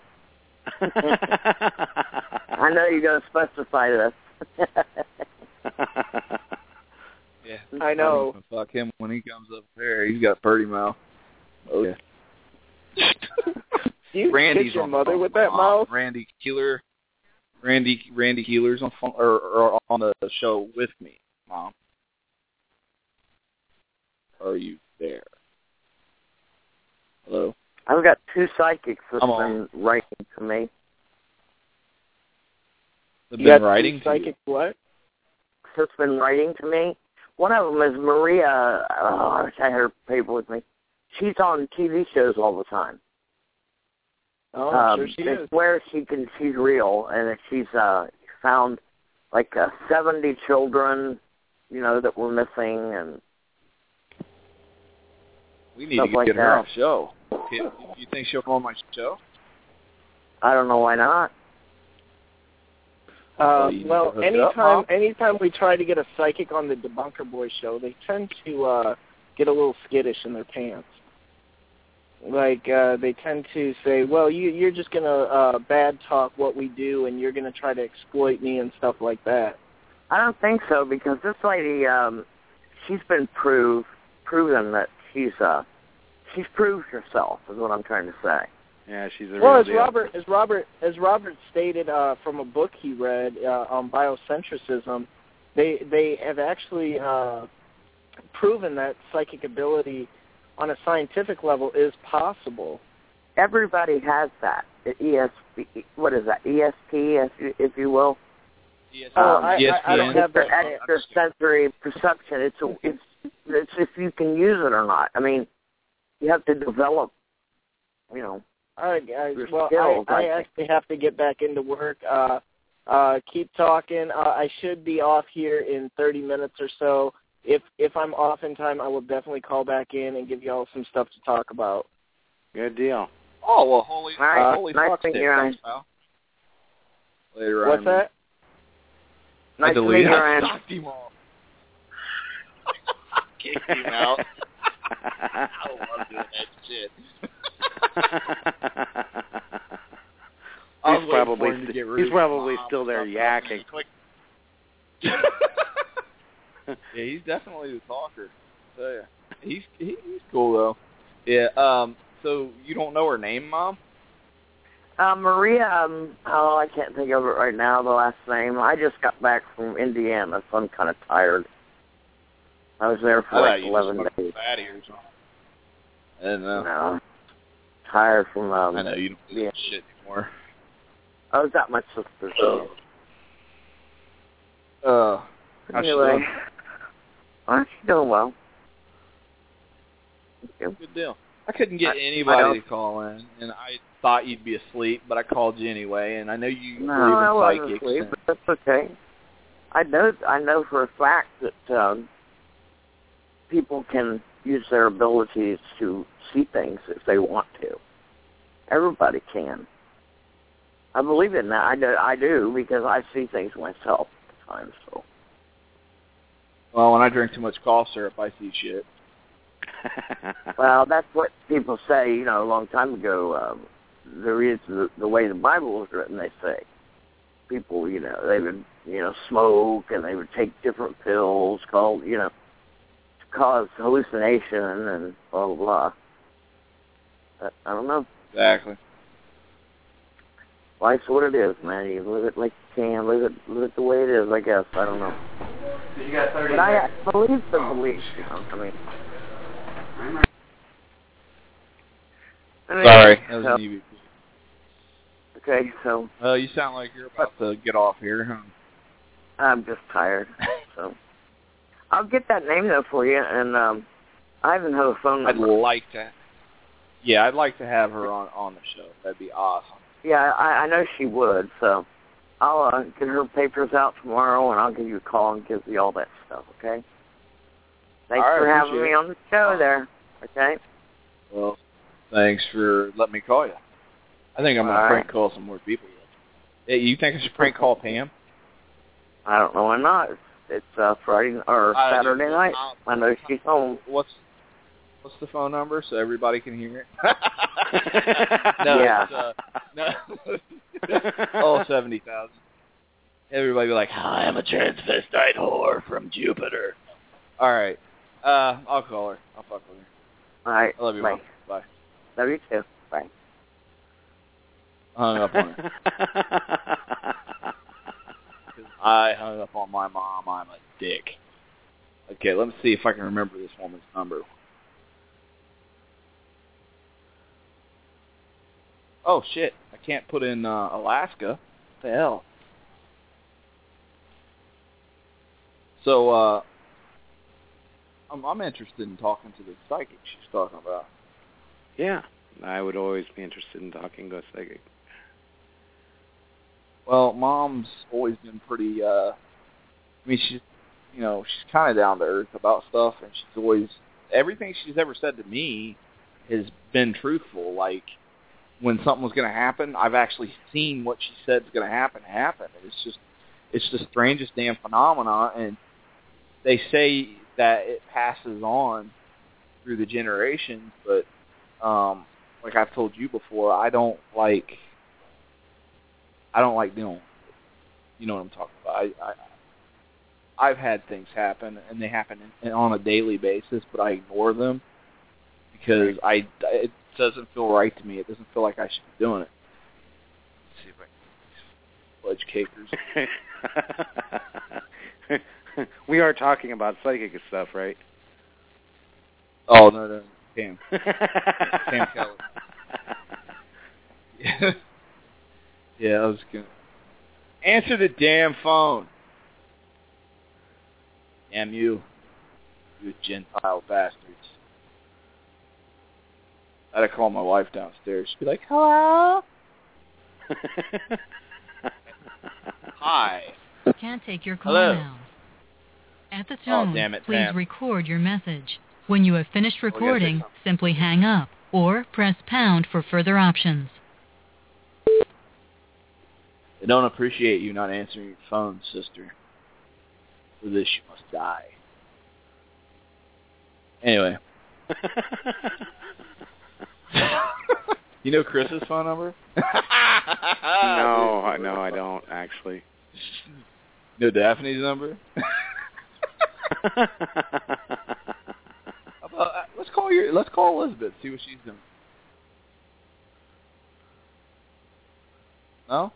I know you're going to specify this. yeah. I know. Fuck him when he comes up there. He's got a pretty mouth. Oh yeah. Do you Randy's kiss your on the mother phone, with that Mom. mouth? Randy Keeler. Randy Randy Keeler's on phone, or, or on the show with me, Mom. Are you there? Hello? I've got two psychics that's I'm been writing to me. They've You been got writing two to you. psychic what? That's been writing to me. One of them is Maria. Oh, I wish I had her paper with me. She's on T V shows all the time. Oh, um, sure she they is. swear she can. She's real, and that she's uh, found like uh, seventy children, you know, that were missing, and We need stuff to get like her that. on the show. You you think she'll come on my show? I don't know why not. Uh, you well, hook up, anytime Mom? anytime we try to get a psychic on the Debunker Boy show, they tend to uh, get a little skittish in their pants. Like, uh, they tend to say, well, you, you're just going to uh, bad talk what we do, and you're going to try to exploit me and stuff like that. I don't think so, because this lady, um, she's been proved, proven that she's, uh, she's proved herself, is what I'm trying to say. Yeah, she's a Well, real as deal. Robert, as Robert, as Robert stated uh, from a book he read uh, on biocentrism, they they have actually uh, proven that psychic ability on a scientific level is possible. Everybody has that. E S P, what is that? E S P, if you, if you will. Yes, Oh, Um, I, I, I don't have It's that. an extrasensory perception. It's, a, it's it's if you can use it or not. I mean, you have to develop, you know. I, I, Your well, skills, I, I I think. actually have to get back into work. Uh, uh, keep talking. Uh, I should be off here in thirty minutes or so. If if I'm off in time, I will definitely call back in and give you all some stuff to talk about. Good deal. Oh, well, holy, All right. holy Nice fuck, meeting Dick. you, Ryan. Thanks, pal. Later, What's Ryan. that? Nice I to meet deleted you, I Ryan. knocked him off. Kicked him out. I love doing that shit. I was He's waiting probably for him to st- get rid he's of probably Mom still there and stuff. yakking. Quick. Yeah, he's definitely the talker. I tell ya. He's he, he's cool though. Yeah. Um. So you don't know her name, Mom? Uh, Maria, um, oh, I can't think of it right now, the last name. I just got back from Indiana, so I'm kind of tired. I was there for I like thought you eleven just days. fatty or something. I didn't know. No. Tired from, um, I know you don't do yeah. that shit anymore. I was at my sister's. Oh. Uh. How's she Anyway, doing? oh, she's doing well. Thank you. Good deal. I couldn't get I- I anybody don't- to call in, and I thought you'd be asleep, but I called you anyway, and I know you No, believe in I wasn't psychics. asleep, and- but that's okay. I know, I know for a fact that um, people can use their abilities to see things if they want to. Everybody can. I believe in that. I do, I do because I see things myself at times. So. Well, when I drink too much cough syrup, I see shit. Well, that's what people say. You know, a long time ago, um, there is the, the way the Bible was written. They say people, you know, they would, you know, smoke and they would take different pills called, you know, to cause hallucination and blah, blah, blah. But I don't know. Exactly. Life's what it is, man. You live it like you can, live it, live it the way it is, I guess. I don't know. You got thirty but I, I believe the belief, you know, I mean. I mean Sorry. That was so, an E V P. Okay, so. Well, you sound like you're about to get off here, huh? I'm just tired, so. I'll get that name, though, for you, and um, I haven't had a phone number. I'd like to. Yeah, I'd like to have her on, on the show. That'd be awesome. Yeah, I, I know she would, so I'll uh, get her papers out tomorrow, and I'll give you a call and give you all that stuff, okay? Thanks all right, for having me it. on the show there, okay? Well, thanks for letting me call you. I think I'm going to prank right. call some more people. Hey, you think I should prank call Pam? I don't know why not. It's, it's uh, Friday or I Saturday do. night. I know she's home. What's What's the phone number so everybody can hear it? no, yeah. It's, uh, no. oh, seventy thousand. Everybody be like, hi, I'm a transvestite whore from Jupiter. All right. Uh, I'll call her. I'll fuck with her. All right. I love you, Bye. Mom. Bye. Love you, too. Bye. I hung up on her. I hung up on my mom. I'm a dick. Okay, let me see if I can remember this woman's number. Oh, shit. I can't put in uh, Alaska. What the hell? So, uh, I'm, I'm interested in talking to the psychic she's talking about. Yeah, I would always be interested in talking to a psychic. Well, Mom's always been pretty, uh, I mean, she's, you know, she's kind of down to earth about stuff, and she's always, everything she's ever said to me has been truthful. Like, when something was going to happen, I've actually seen what she said is going to happen happen. It's just, it's the strangest damn phenomena, and they say that it passes on through the generations, but um, like I've told you before, I don't like, I don't like dealing with it. You know what I'm talking about. I, I, I've had things happen, and they happen in, on a daily basis, but I ignore them because I, it doesn't feel right to me. It doesn't feel like I should be doing it. Let's see if I can fudge cakers. We are talking about psychic stuff, right? Oh, no, no, Pam. Pam Keller. Yeah. Yeah, I was going to... Answer the damn phone. Damn you. You Gentile bastards. I had to call my wife downstairs. She'd be like, hello? Hi. Can't take your call Hello. now. At the tone, Oh, damn it, please Pam. record your message. When you have finished Oh, yes, recording, yes. simply hang up or press pound for further options. I don't appreciate you not answering your phone, sister. For this you must die. Anyway. You know Chris's phone number? No, no, I don't actually. Know Daphne's number? How about, uh, let's call your. Let's call Elizabeth. See what she's doing. No?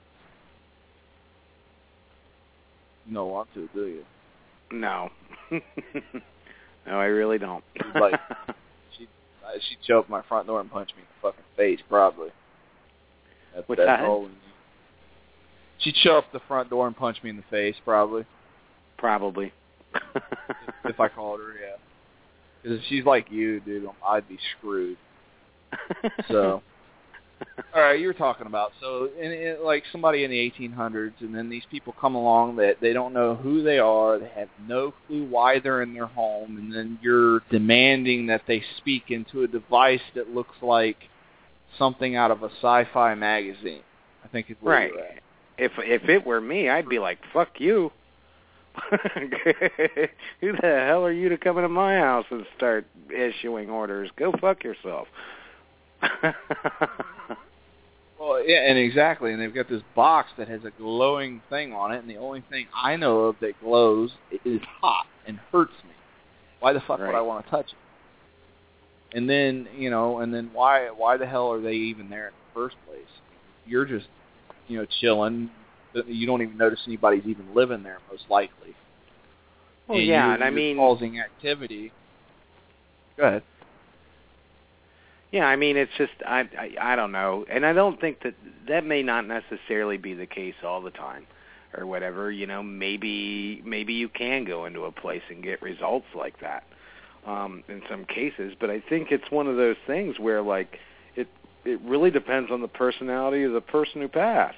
You don't want to, do you? No. No, I really don't. She's like, she uh, she'd show up at my front door and punch me in the fucking face, probably. That's, What's that's that? all we need. She'd show up at the front door and punch me in the face, probably. Probably. if, if I called her, yeah. Because if she's like you, dude, I'd be screwed. So, all right, you were talking about, so, in, in, like, somebody in the eighteen hundreds, and then these people come along that they don't know who they are, they have no clue why they're in their home, and then you're demanding that they speak into a device that looks like something out of a sci-fi magazine. I think it's where right. you're at. If if it were me, I'd be like, fuck you. Who the hell are you to come into my house and start issuing orders? Go fuck yourself. Well, Well, yeah, and exactly, and they've got this box that has a glowing thing on it, and the only thing I know of that glows is hot and hurts me. Why the fuck right. would I want to touch it? And then, you know, and then why why the hell are they even there in the first place? You're just, you know, chilling. You don't even notice anybody's even living there, most likely. Well, and yeah, you're, and I you're mean, causing activity. Go ahead. Yeah, I mean, it's just I, I I don't know, and I don't think that that may not necessarily be the case all the time, or whatever. You know, maybe maybe you can go into a place and get results like that um, in some cases, but I think it's one of those things where like it it really depends on the personality of the person who passed.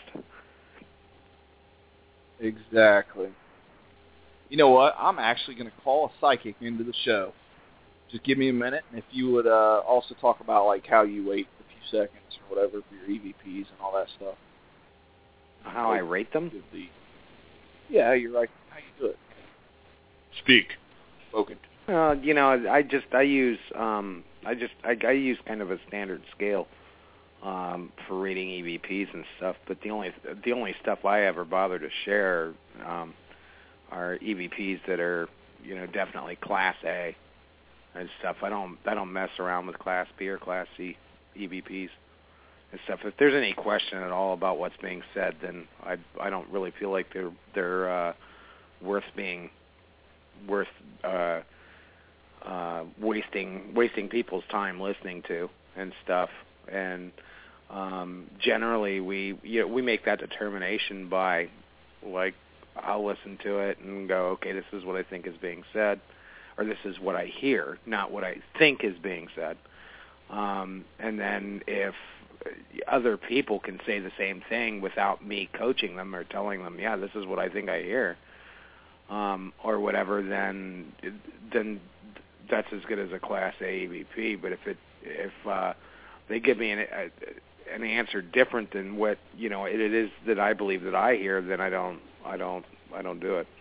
Exactly. You know what? I'm actually going to call a psychic into the show. Just give me a minute, and if you would uh, also talk about like how you wait a few seconds or whatever for your E V Ps and all that stuff. How I rate them? The, yeah, you're right. How you do it? Speak. Spoken. Uh, you know, I just I use um I just I, I use kind of a standard scale um, for reading E V Ps and stuff. But the only the only stuff I ever bother to share um, are E V Ps that are you know definitely Class A. And stuff. I don't. I don't mess around with Class B or Class C E V Ps and stuff. If there's any question at all about what's being said, then I. I don't really feel like they're they're uh, worth being worth uh, uh, wasting wasting people's time listening to and stuff. And um, generally, we you know, we make that determination by like I'll listen to it and go, okay, this is what I think is being said. Or this is what I hear, not what I think is being said. Um, and then if other people can say the same thing without me coaching them or telling them, yeah, this is what I think I hear, um, or whatever, then then that's as good as a Class A E V P. But if it if uh, they give me an, a, an answer different than what you know it, it is that I believe that I hear, then I don't I don't I don't do it.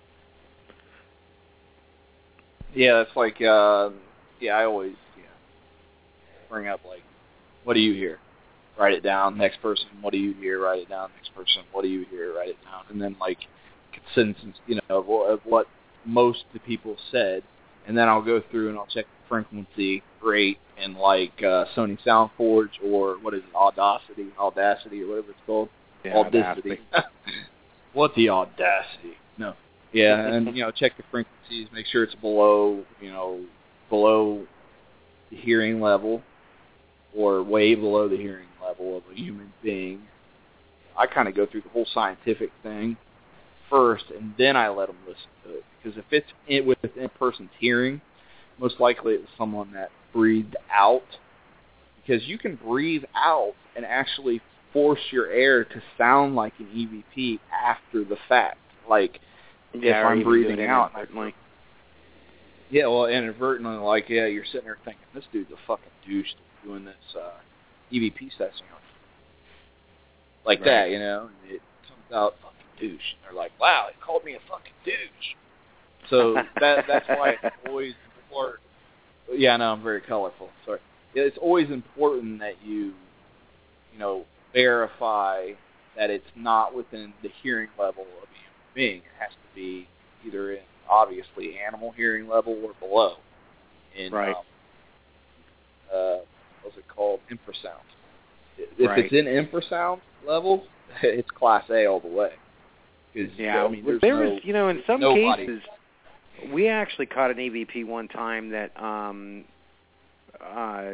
Yeah, it's like, uh, yeah, I always yeah, bring up, like, what do you hear? Write it down. Next person, what do you hear? Write it down. Next person, what do you hear? Write it down. And then, like, consensus, you know, of, of what most of the people said. And then I'll go through and I'll check the frequency rate in, like, uh, Sony SoundForge or, what is it, Audacity, Audacity or whatever it's called. Yeah, Audacity. What the audacity? No. Yeah, and, you know, check the frequencies, make sure it's below, you know, below the hearing level or way below the hearing level of a human being. I kind of go through the whole scientific thing first, and then I let them listen to it. Because if it's in, within a person's hearing, most likely it was someone that breathed out. Because you can breathe out and actually force your air to sound like an E V P after the fact. Like, yeah, if I'm breathing out. Like, yeah, well, inadvertently, like, yeah, you're sitting there thinking, this dude's a fucking douche doing this uh, E V P session. Like right. that, you know? And it comes out fucking douche. And they're like, wow, he called me a fucking douche. So that that's why it's always important. Yeah, no, I'm very colorful. Sorry. It's always important that you, you know, verify that it's not within the hearing level of a human being. It has to be either in, obviously, animal hearing level or below. In, right. Um, uh, what's it called? Infrasound. If right. it's in infrasound level, it's Class A all the way. Yeah, I mean, there no, was, you know, in some nobody. cases, we actually caught an E V P one time that um, uh,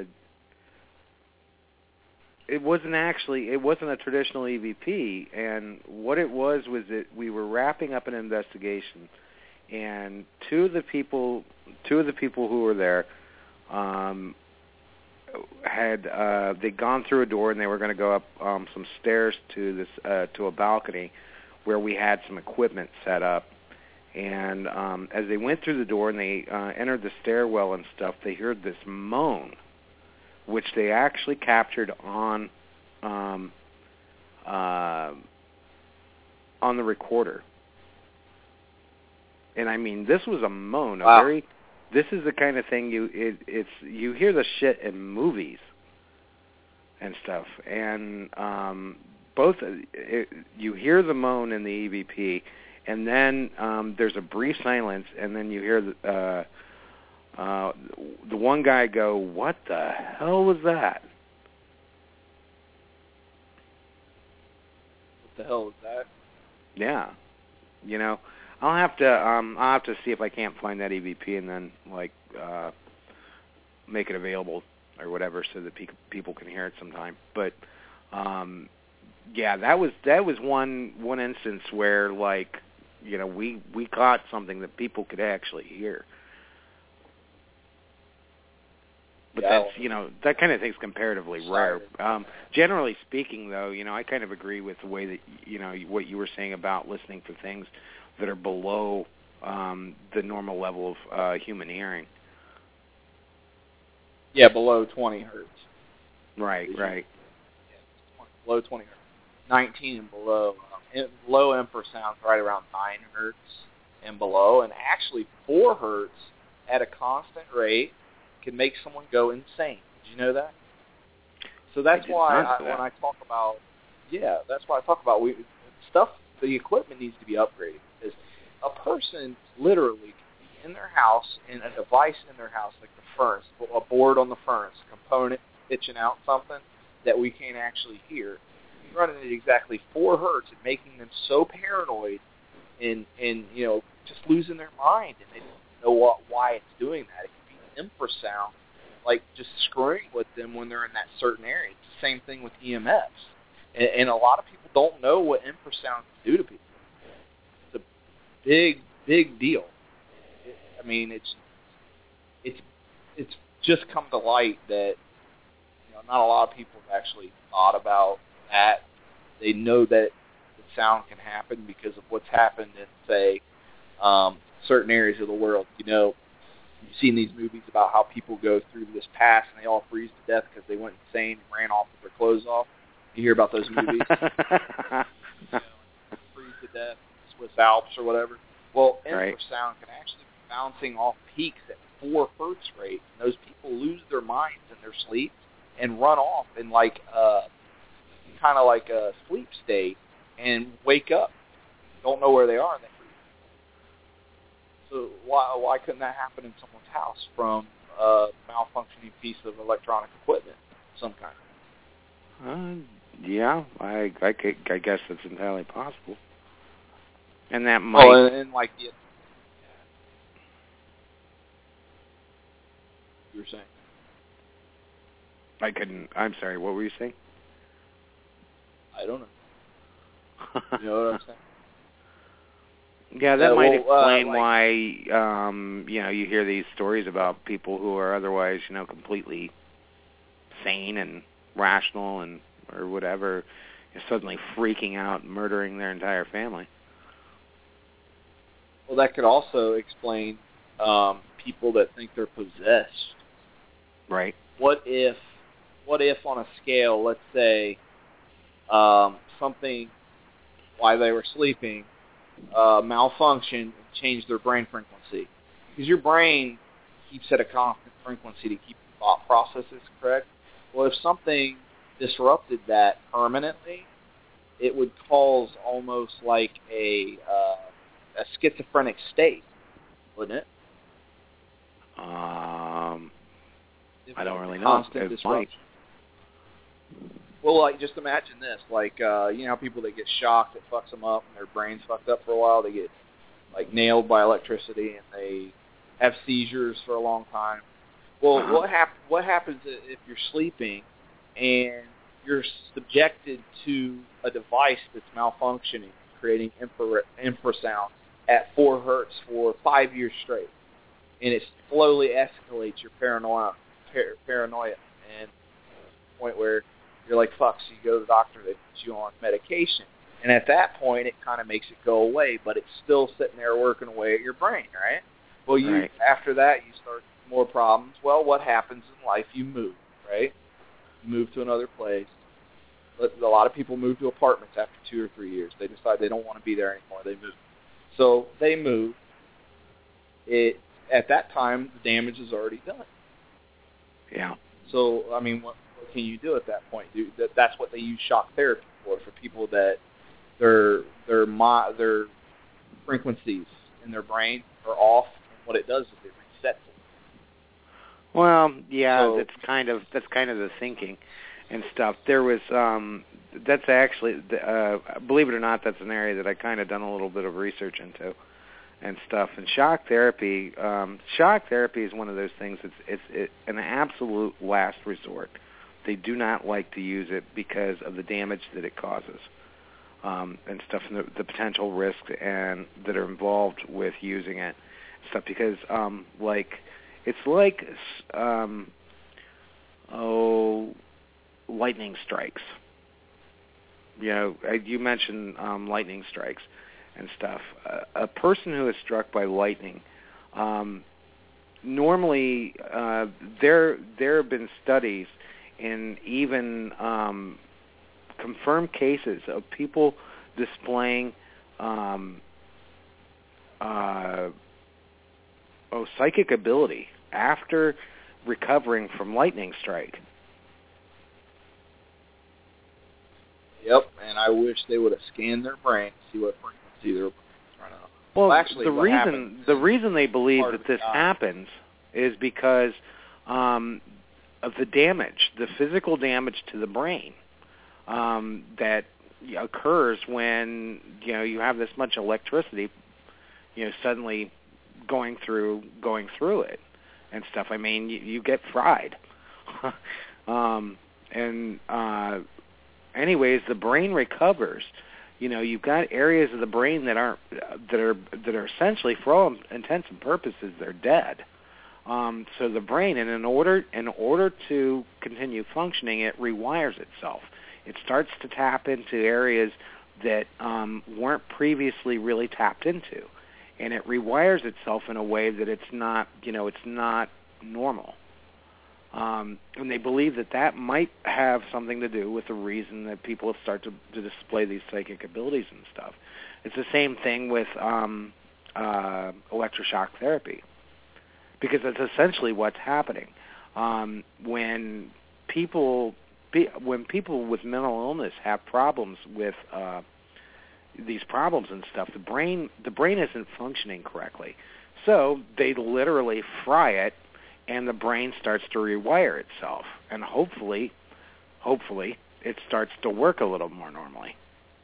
it wasn't actually, it wasn't a traditional E V P, and what it was was that we were wrapping up an investigation, and two of the people, two of the people who were there, um, had uh, they'd gone through a door and they were going to go up um, some stairs to this uh, to a balcony where we had some equipment set up. And um, as they went through the door and they uh, entered the stairwell and stuff, they heard this moan, which they actually captured on um, uh, on the recorder. And I mean, this was a moan, a wow. very. This is the kind of thing you it, it's you hear the shit in movies and stuff. And um, both it, you hear the moan in the E V P, and then um, there's a brief silence, and then you hear the, uh, uh, the one guy go, "What the hell was that?" What the hell was that? Yeah, you know, I'll have to um, I'll have to see if I can't find that E V P and then like uh, make it available or whatever so that pe- people can hear it sometime. But um, yeah, that was that was one one instance where like you know we we caught something that people could actually hear. But yeah, that's, you know, that kind of thing's comparatively rare. Um, generally speaking, though, you know, I kind of agree with the way that, you know, what you were saying about listening for things that are below um, the normal level of uh, human hearing. Yeah, below twenty hertz. Right, Did right. You, yeah, below twenty hertz. nineteen and below. Um, and below infrasound's right around nine hertz and below. And actually four hertz at a constant rate can make someone go insane. Did you know that? So that's I why I, when I talk about, yeah, that's why I talk about we stuff. The equipment needs to be upgraded because a person literally can be in their house and a device in their house like the furnace, a board on the furnace, a component pitching out something that we can't actually hear, running at exactly four hertz and making them so paranoid and and you know just losing their mind and they don't know what why it's doing that. It infrasound, like just screwing with them when they're in that certain area. It's the same thing with E M Fs. And, and a lot of people don't know what infrasound can do to people. It's a big, big deal. It, I mean, it's it's it's just come to light that you know not a lot of people have actually thought about that. They know that the sound can happen because of what's happened in, say, um, certain areas of the world. You know, you've seen these movies about how people go through this pass and they all freeze to death because they went insane and ran off with their clothes off. You hear about those movies? you know, freeze to death, Swiss Alps or whatever. Well, right. infrasound can actually be bouncing off peaks at four hertz rate. And those people lose their minds in their sleep and run off in like uh, kind of like a sleep state and wake up, don't know where they are, and they So why why couldn't that happen in someone's house from a malfunctioning piece of electronic equipment of some kind? Uh, yeah, I, I, I guess that's entirely possible. And that might... Oh, and, and like the... You were saying? I couldn't... I'm sorry, what were you saying? I don't know. You know what I'm saying? Yeah, that uh, might well, explain uh, like, why, um, you know, you hear these stories about people who are otherwise, you know, completely sane and rational and or whatever, is suddenly freaking out and murdering their entire family. Well, that could also explain um, people that think they're possessed. Right. What if, what if on a scale, let's say, um, something while they were sleeping uh, malfunctioned and changed their brain frequency? Because your brain keeps at a constant frequency to keep the thought processes correct. Well, if something disrupted that permanently, it would cause almost like a uh, a schizophrenic state, wouldn't it? Um, If I don't like really know. Constant It disruption. might. Well, like just imagine this: like uh, you know, how people that get shocked, it fucks them up, and their brains fucked up for a while. They get like nailed by electricity, and they have seizures for a long time. Well, Uh-huh. what hap- What happens if you're sleeping and you're subjected to a device that's malfunctioning, creating infra- infrasound at four hertz for five years straight, and it slowly escalates your paranoia, par- paranoia, and to the point where you're like, fuck, so you go to the doctor, they put you on medication, and at that point, it kind of makes it go away, but it's still sitting there working away at your brain, right? Well, you Right. after that, you start more problems. Well, what happens in life? You move, right? You move to another place. But a lot of people move to apartments after two or three years. They decide they don't want to be there anymore. They move. So they move. It at that time, the damage is already done. Yeah. So, I mean, what, what can you do at that point? Do, that, that's what they use shock therapy for, for people that their their mo- their frequencies in their brain are off. And what it does is it resets it. Well, yeah, So, that's kind of that's kind of the thinking and stuff. There was um, that's actually, uh, believe it or not, that's an area that I kind of done a little bit of research into and stuff. And shock therapy, um, shock therapy is one of those things. It's it's it, an absolute last resort. They do not like to use it because of the damage that it causes um, and stuff, and the, the potential risks and that are involved with using it, stuff. Because um, like it's like um, oh, lightning strikes. You know, you mentioned um, lightning strikes and stuff. Uh, a person who is struck by lightning, um, normally uh, there there have been studies and even um, confirmed cases of people displaying um, uh, oh psychic ability after recovering from lightning strike. Yep, and I wish they would have scanned their brain to see what frequency they were trying to. Well, well actually, the what reason happens the reason they believe part that of the this job. happens is because um, of the damage, the physical damage to the brain um, that occurs when you know you have this much electricity, you know, suddenly going through going through it and stuff. I mean, you, you get fried, um, and uh, anyways, the brain recovers. You know, you've got areas of the brain that aren't that are that are essentially, for all intents and purposes, they're dead. Um, so the brain, and in order in order to continue functioning, it rewires itself. It starts to tap into areas that um, weren't previously really tapped into, and it rewires itself in a way that it's not, you know, it's not normal. Um, and they believe that that might have something to do with the reason that people start to, to display these psychic abilities and stuff. It's the same thing with um, uh, electroshock therapy, because that's essentially what's happening. Um, when people when people with mental illness have problems with uh, these problems and stuff, the brain the brain isn't functioning correctly, so they literally fry it, and the brain starts to rewire itself, and hopefully, hopefully, it starts to work a little more normally.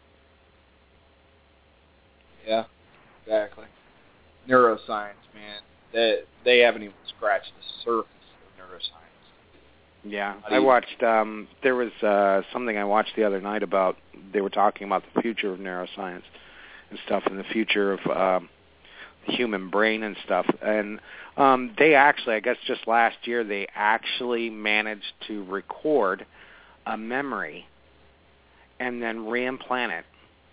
Yeah, exactly. Neuroscience, man, they they haven't even scratched the surface of neuroscience. Yeah, How do I you- watched. Um, there was uh, something I watched the other night about. They were talking about the future of neuroscience and stuff, and the future of um, the human brain and stuff. And um, they actually, I guess, just last year, they actually managed to record a memory and then reimplant it.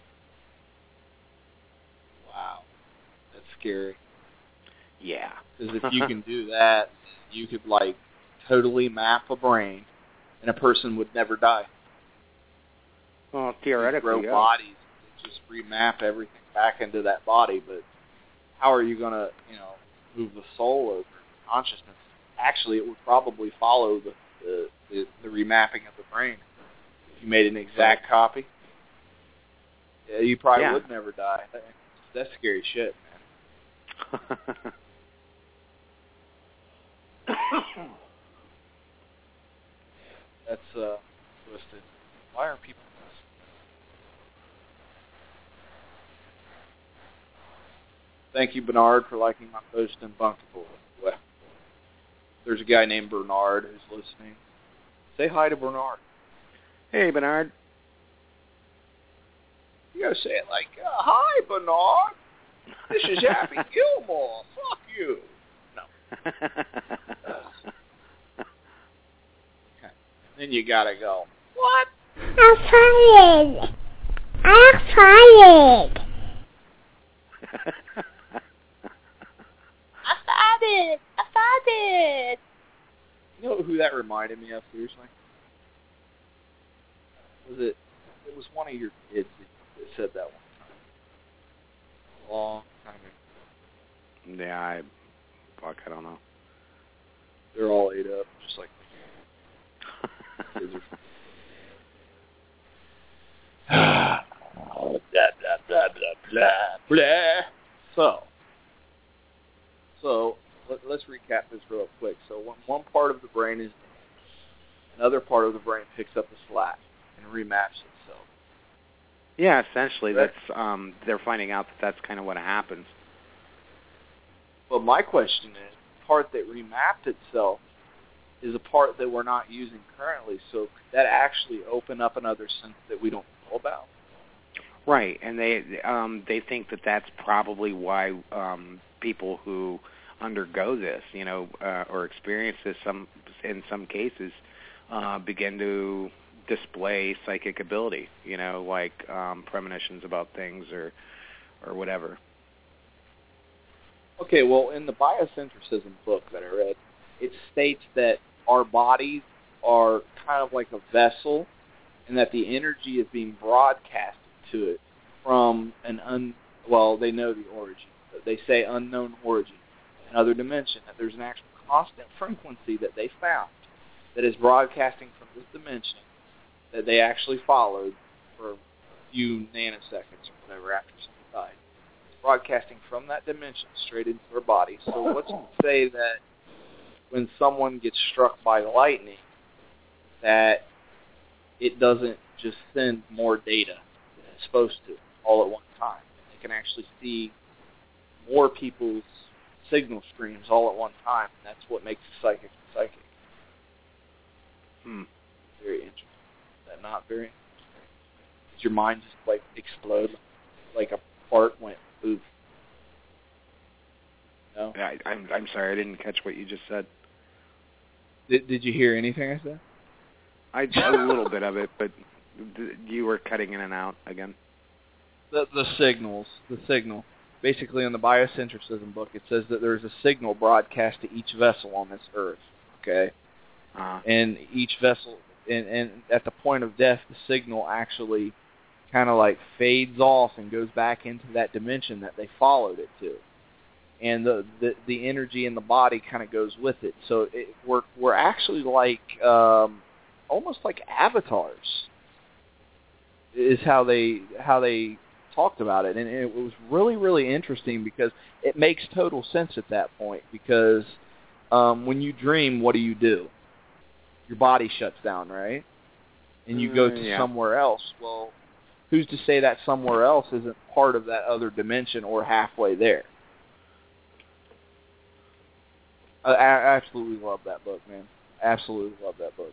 Wow, that's scary. Yeah. Because if you can do that, you could like totally map a brain, and a person would never die. Well, theoretically, grow yeah. bodies, that just remap everything back into that body. But how are you gonna, you know, move the soul over consciousness? Actually, it would probably follow the the, the, the remapping of the brain. If you made an exact copy, yeah, you probably Yeah. would never die. That's scary shit, man. That's uh, twisted. Why are people? Thank you, Bernard, for liking my post in Bunkable. Well, there's a guy named Bernard who's listening. Say hi to Bernard. Hey, Bernard. You gotta say it like, uh, "Hi, Bernard. This is Happy Gilmore. Fuck you." No. Okay. Then you gotta go. What? I'm fired. I'm fired. I found it. I found it. You know who that reminded me of? Seriously, was it? It was one of your kids that said that one time. A long time ago. Yeah, I, fuck, I don't know. They're all ate up, just like me. blah, blah, blah, blah, blah. So, so let, let's recap this real quick. So one, one part of the brain is damaged. Another part of the brain picks up the slack and remaps itself. Yeah, essentially, Right. that's um, they're finding out that that's kind of what happens. But my question is, the part that remapped itself is a part that we're not using currently, so could that actually open up another sense that we don't know about? Right, and they um, they think that that's probably why um, people who undergo this, you know, uh, or experience this some in some cases, uh, begin to display psychic ability, you know, like um, premonitions about things or or whatever. Okay, well, in the biocentrism book that I read, it states that our bodies are kind of like a vessel, and that the energy is being broadcasted to it from an un well, they know the origin, but they say unknown origin, another dimension. That there's an actual constant frequency that they found that is broadcasting from this dimension that they actually followed for a few nanoseconds or whatever after someone died. It's broadcasting from that dimension straight into their body. So let's say that when someone gets struck by lightning, that it doesn't just send more data than it's supposed to all at one time. They can actually see more people's signal streams all at one time, and that's what makes a psychic a psychic. Hmm. Very interesting. Is that not very interesting? Does your mind just like explode like a part went oof? No? I, I'm I'm sorry, I didn't catch what you just said. Did Did you hear anything I said? I a little bit of it, but th- you were cutting in and out again. The the signals, the signal. Basically, in the biocentrism book, it says that there's a signal broadcast to each vessel on this earth. Okay, uh, and each vessel, and, and at the point of death, the signal actually kind of like fades off and goes back into that dimension that they followed it to, and the the, the energy in the body kind of goes with it. So it, we're we're actually like um, almost like avatars. Is how they how they talked about it, and it was really really interesting because it makes total sense at that point. Because um, when you dream, what do you do? Your body shuts down, right? And you go to yeah. somewhere else. Well, who's to say that somewhere else isn't part of that other dimension or halfway there? I, I absolutely love that book, man. Absolutely love that book.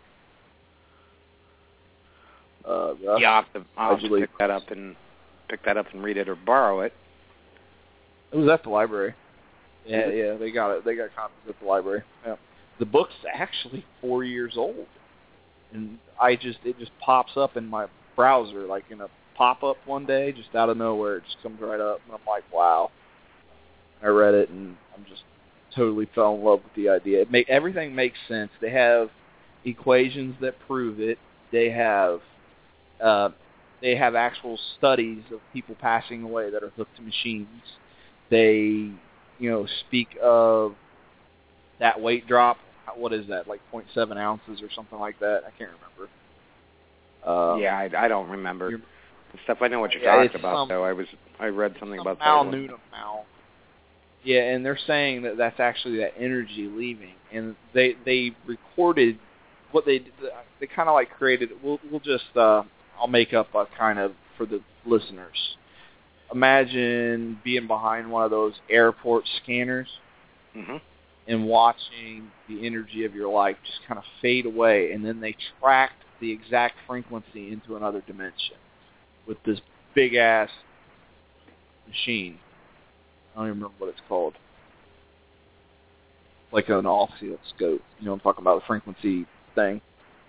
Uh, yeah, I'll have to, I'll have to pick that up and pick that up and read it or borrow it. It was at the library. Yeah, yeah, they got it. They got copies at the library. Yeah. The book's actually four years old, and I just it just pops up in my browser like in a pop-up one day, just out of nowhere. It just comes right up, and I'm like, wow. I read it, and I'm just totally fell in love with the idea. It make everything makes sense. They have equations that prove it. They have uh, they have actual studies of people passing away that are hooked to machines. They, you know, speak of that weight drop. What is that, like zero point seven ounces or something like that? I can't remember. Um, yeah, I, I don't remember. The stuff I know what you're yeah, talking about, some, though. I was I read something some about Mal that. Newton Mal. Yeah, and they're saying that that's actually that energy leaving, and they they recorded what they did. They kind of like created. We'll we'll just uh, I'll make up a kind of for the listeners. Imagine being behind one of those airport scanners mm-hmm. and watching the energy of your life just kind of fade away, and then they tracked the exact frequency into another dimension with this big ass machine. I don't even remember what it's called. Like an oscilloscope. You know what I'm talking about, the frequency thing.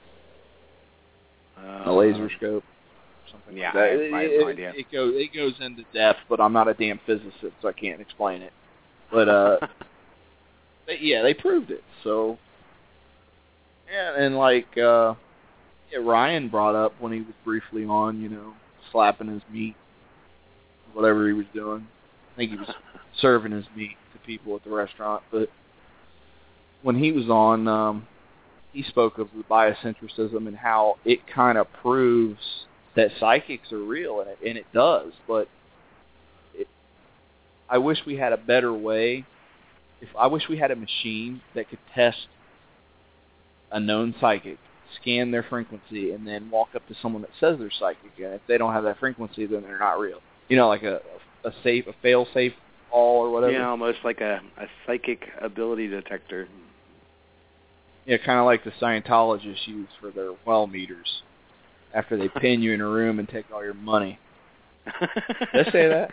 Uh, a laser scope. Something yeah, like that. I have, It, I have it, no idea. It, goes, it goes into depth, but I'm not a damn physicist, so I can't explain it. But, uh, but yeah, they proved it. So, yeah, and like uh, yeah, Ryan brought up when he was briefly on, you know, slapping his meat, whatever he was doing. I think he was serving his meat to people at the restaurant. But when he was on, um, he spoke of the biocentrism and how it kind of proves that psychics are real, and it, and it does. But it, I wish we had a better way. If I wish we had a machine that could test a known psychic, scan their frequency, and then walk up to someone that says they're psychic. And if they don't have that frequency, then they're not real. You know, like a a safe, a fail-safe all or whatever. Yeah, almost like a, a psychic ability detector. Yeah, kind of like the Scientologists use for their well meters after they pin you in a room and take all your money. Did I say that?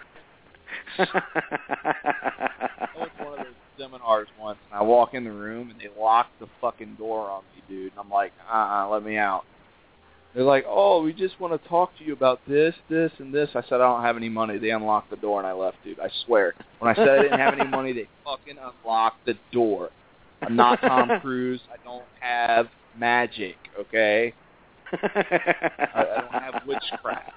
I went to one of those seminars once, and I walk in the room, and they lock the fucking door on me, dude. And I'm like, uh-uh, let me out. They're like, oh, we just want to talk to you about this, this, and this. I said, I don't have any money. They unlocked the door, and I left, dude. I swear. When I said I didn't have any money, they fucking unlocked the door. I'm not Tom Cruise. I don't have magic, okay? I, I don't have witchcraft.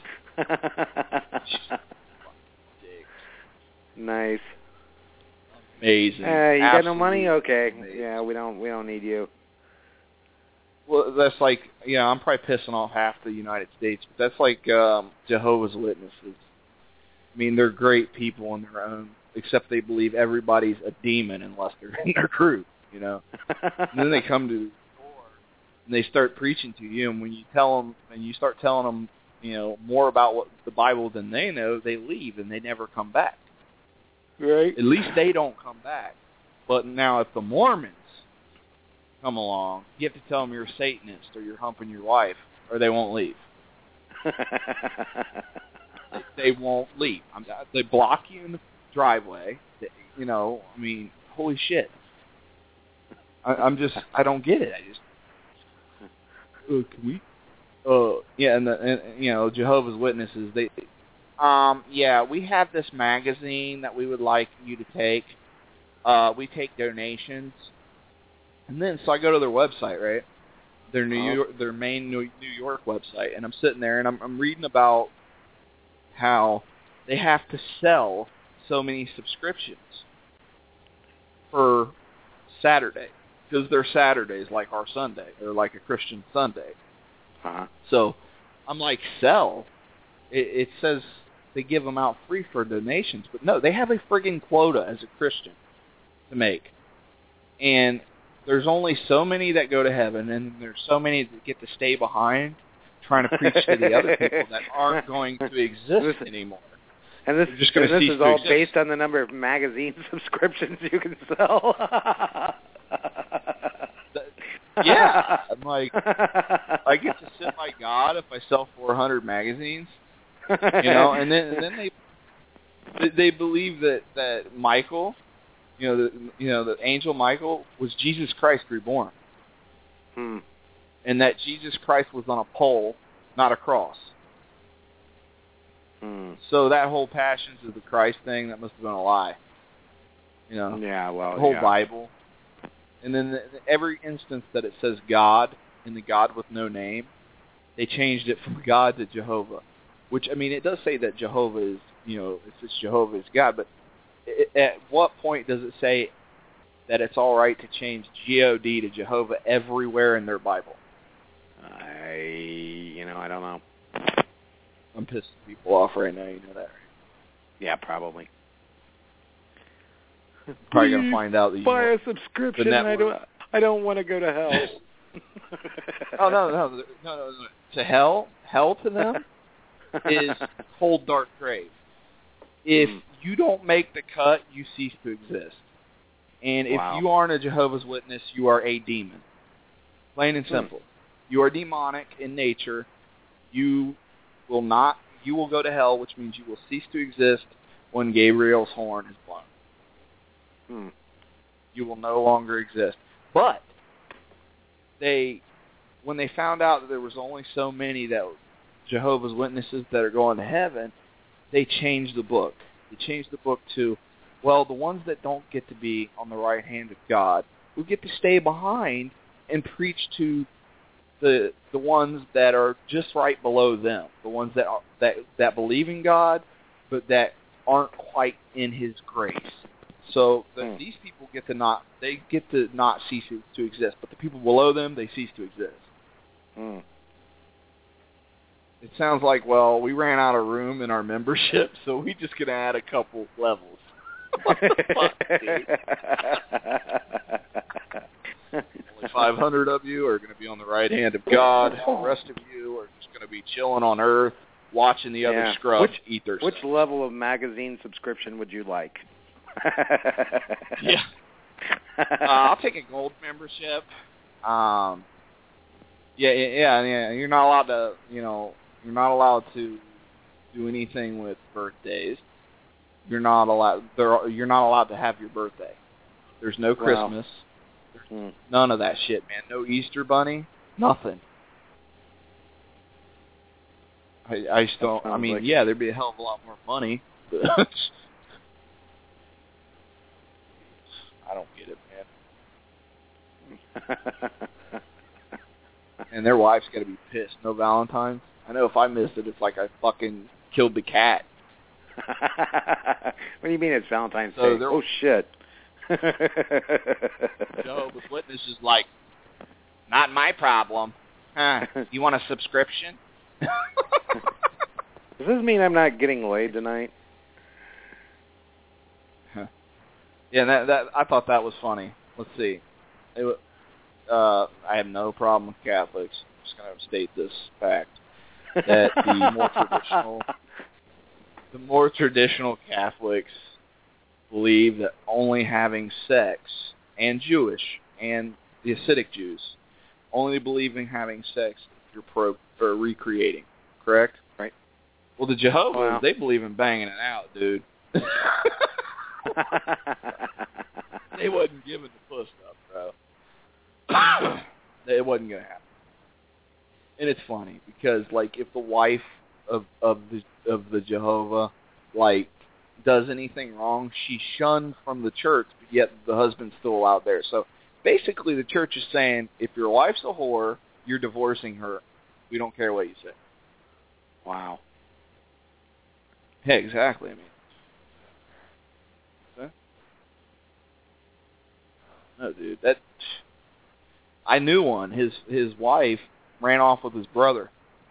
Nice. Amazing. Hey, you Absolutely got no money? Okay. amazing. Yeah, we don't. We don't need you. Well, that's like, you know, I'm probably pissing off half the United States, but that's like um, Jehovah's Witnesses. I mean, they're great people in their own, except they believe everybody's a demon unless they're in their group, you know. And then they come to the door and they start preaching to you, and when you tell them, and you start telling them, you know, more about what the Bible than they know, they leave and they never come back. Right. At least they don't come back. But now if the Mormons come along, you have to tell them you're a Satanist or you're humping your wife, or they won't leave. they, they won't leave. I'm, they block you in the driveway. They, you know, I mean, holy shit. I, I'm just, I don't get it. I just, uh, can we? Uh, yeah, and, the, and you know, Jehovah's Witnesses, they, um, yeah, we have this magazine that we would like you to take. Uh, we take donations. And then, so I go to their website, right? Their New Uh-huh. York, their main New New York website, and I'm sitting there and I'm, I'm reading about how they have to sell so many subscriptions for Saturday because their Saturdays like our Sunday or like a Christian Sunday. Uh-huh. So I'm like, sell. It, it says they give them out free for donations, but no, they have a friggin' quota as a Christian to make, and there's only so many that go to heaven, and there's so many that get to stay behind trying to preach to the other people that aren't going to exist anymore. And this, just gonna and this cease is to all exist. based on the number of magazine subscriptions you can sell. Yeah, I'm like, I get to sit by God if I sell four hundred magazines, you know, and then and then they they believe that that Michael, you know, the you know the angel Michael was Jesus Christ reborn, hmm. and that Jesus Christ was on a pole, not a cross. Hmm. So that whole Passions of the Christ thing, that must have been a lie. You know, Yeah, well, the whole yeah. Bible. And then the, the, every instance that it says God in the God with no name, they changed it from God to Jehovah. Which, I mean, it does say that Jehovah is, you know, it's, it's Jehovah is God, but it, at what point does it say that it's all right to change G O D to Jehovah everywhere in their Bible? I, you know, I don't know. I'm pissing people off right now, you know that, right? Yeah, probably. Probably going to find out that you buy know, a subscription. I don't. I don't want to go to hell. oh no, no, no, no, no! To hell, hell to them is cold, dark grave. If Mm. you don't make the cut, you cease to exist. And Wow. if you aren't a Jehovah's Witness, you are a demon. Plain and simple. Mm. You are demonic in nature. You will not. You will go to hell, which means you will cease to exist when Gabriel's horn is blown. Hmm. You will no longer exist. But they, when they found out that there was only so many that Jehovah's Witnesses that are going to heaven, they changed the book. They changed the book to, well, the ones that don't get to be on the right hand of God will get to stay behind and preach to the the ones that are just right below them, the ones that are, that that believe in God, but that aren't quite in His grace. So the, Hmm. these people get to not they get to not cease to, to exist, but the people below them, they cease to exist. Hmm. It sounds like, well, we ran out of room in our membership, so we just gonna add a couple levels. What the fuck, dude? Only five hundred of you are going to be on the right hand of God. The rest of you are just going to be chilling on Earth, watching the other Yeah. scrubs which, eat their Which stuff. level of magazine subscription would you like? Yeah. Uh, I'll take a gold membership. Um, yeah, yeah, yeah, yeah. You're not allowed to, you know, you're not allowed to do anything with birthdays. You're not allowed. There, you're not allowed to have your birthday. There's no Christmas. Wow. There's Hmm. none of that shit, man. No Easter bunny. Nothing. I, I just don't. I mean, like... yeah, there'd be a hell of a lot more money. But I don't get it, man. And their wife's got to be pissed. No Valentine's. I know if I missed it, it's like I fucking killed the cat. What do you mean it's Valentine's So Day? Oh, shit. Jehovah's Witness is like, not my problem. Huh? You want a subscription? Does this mean I'm not getting laid tonight? Huh. Yeah, that, that I thought that was funny. Let's see. It, uh, I have no problem with Catholics. I'm just going to state this fact that the more traditional, the more traditional Catholics believe that only having sex, and Jewish, and the Hasidic Jews, only believe in having sex if you're pro or recreating, correct? Right. Well, the Jehovah's, Wow. they believe in banging it out, dude. They wasn't giving the puss up, bro. It wasn't going to happen. And it's funny, because, like, if the wife of, of the of the Jehovah, like, does anything wrong, she's shunned from the church, but yet the husband's still out there. So basically the church is saying, if your wife's a whore, you're divorcing her. We don't care what you say. Wow. Yeah, exactly. I mean, huh? No, dude, that I knew one. His his wife ran off with his brother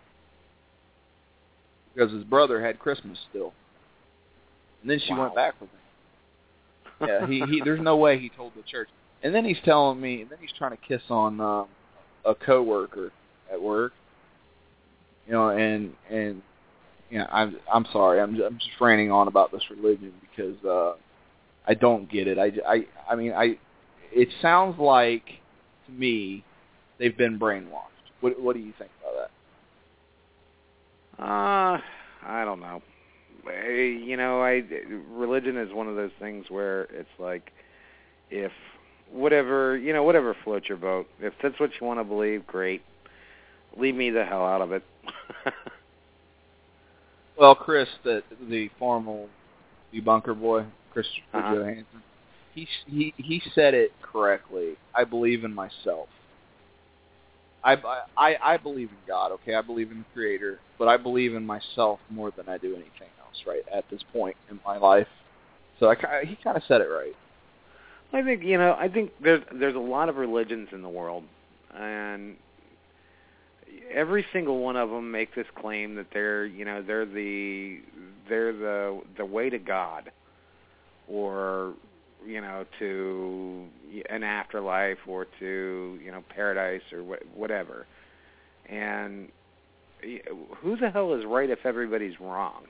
because his brother had Christmas still. And then she Wow. went back with him. Yeah, he, he there's no way he told the church. And then he's telling me, and then he's trying to kiss on um, a coworker at work. You know, and and you know, I'm I'm sorry, I'm I'm just ranting on about this religion because uh, I don't get it. I, I I mean I, it sounds like to me they've been brainwashed. What what do you think about that? Uh, I don't know. You know, I religion is one of those things where it's like, if whatever, you know, whatever floats your boat. If that's what you want to believe, great. Leave me the hell out of it. Well, Chris, the the formal debunker boy, Christopher Uh-huh. Johansson, he he he said it correctly. I believe in myself. I, I I believe in God. Okay, I believe in the Creator, but I believe in myself more than I do anything else. Right at this point in my life, so I ki- he kind of said it right. I think, you know, I think there's there's a lot of religions in the world, and every single one of them make this claim that they're, you know, they're the they're the the way to God, or, you know, to an afterlife, or to, you know, paradise, or wh- whatever. And who the hell is right if everybody's wrong?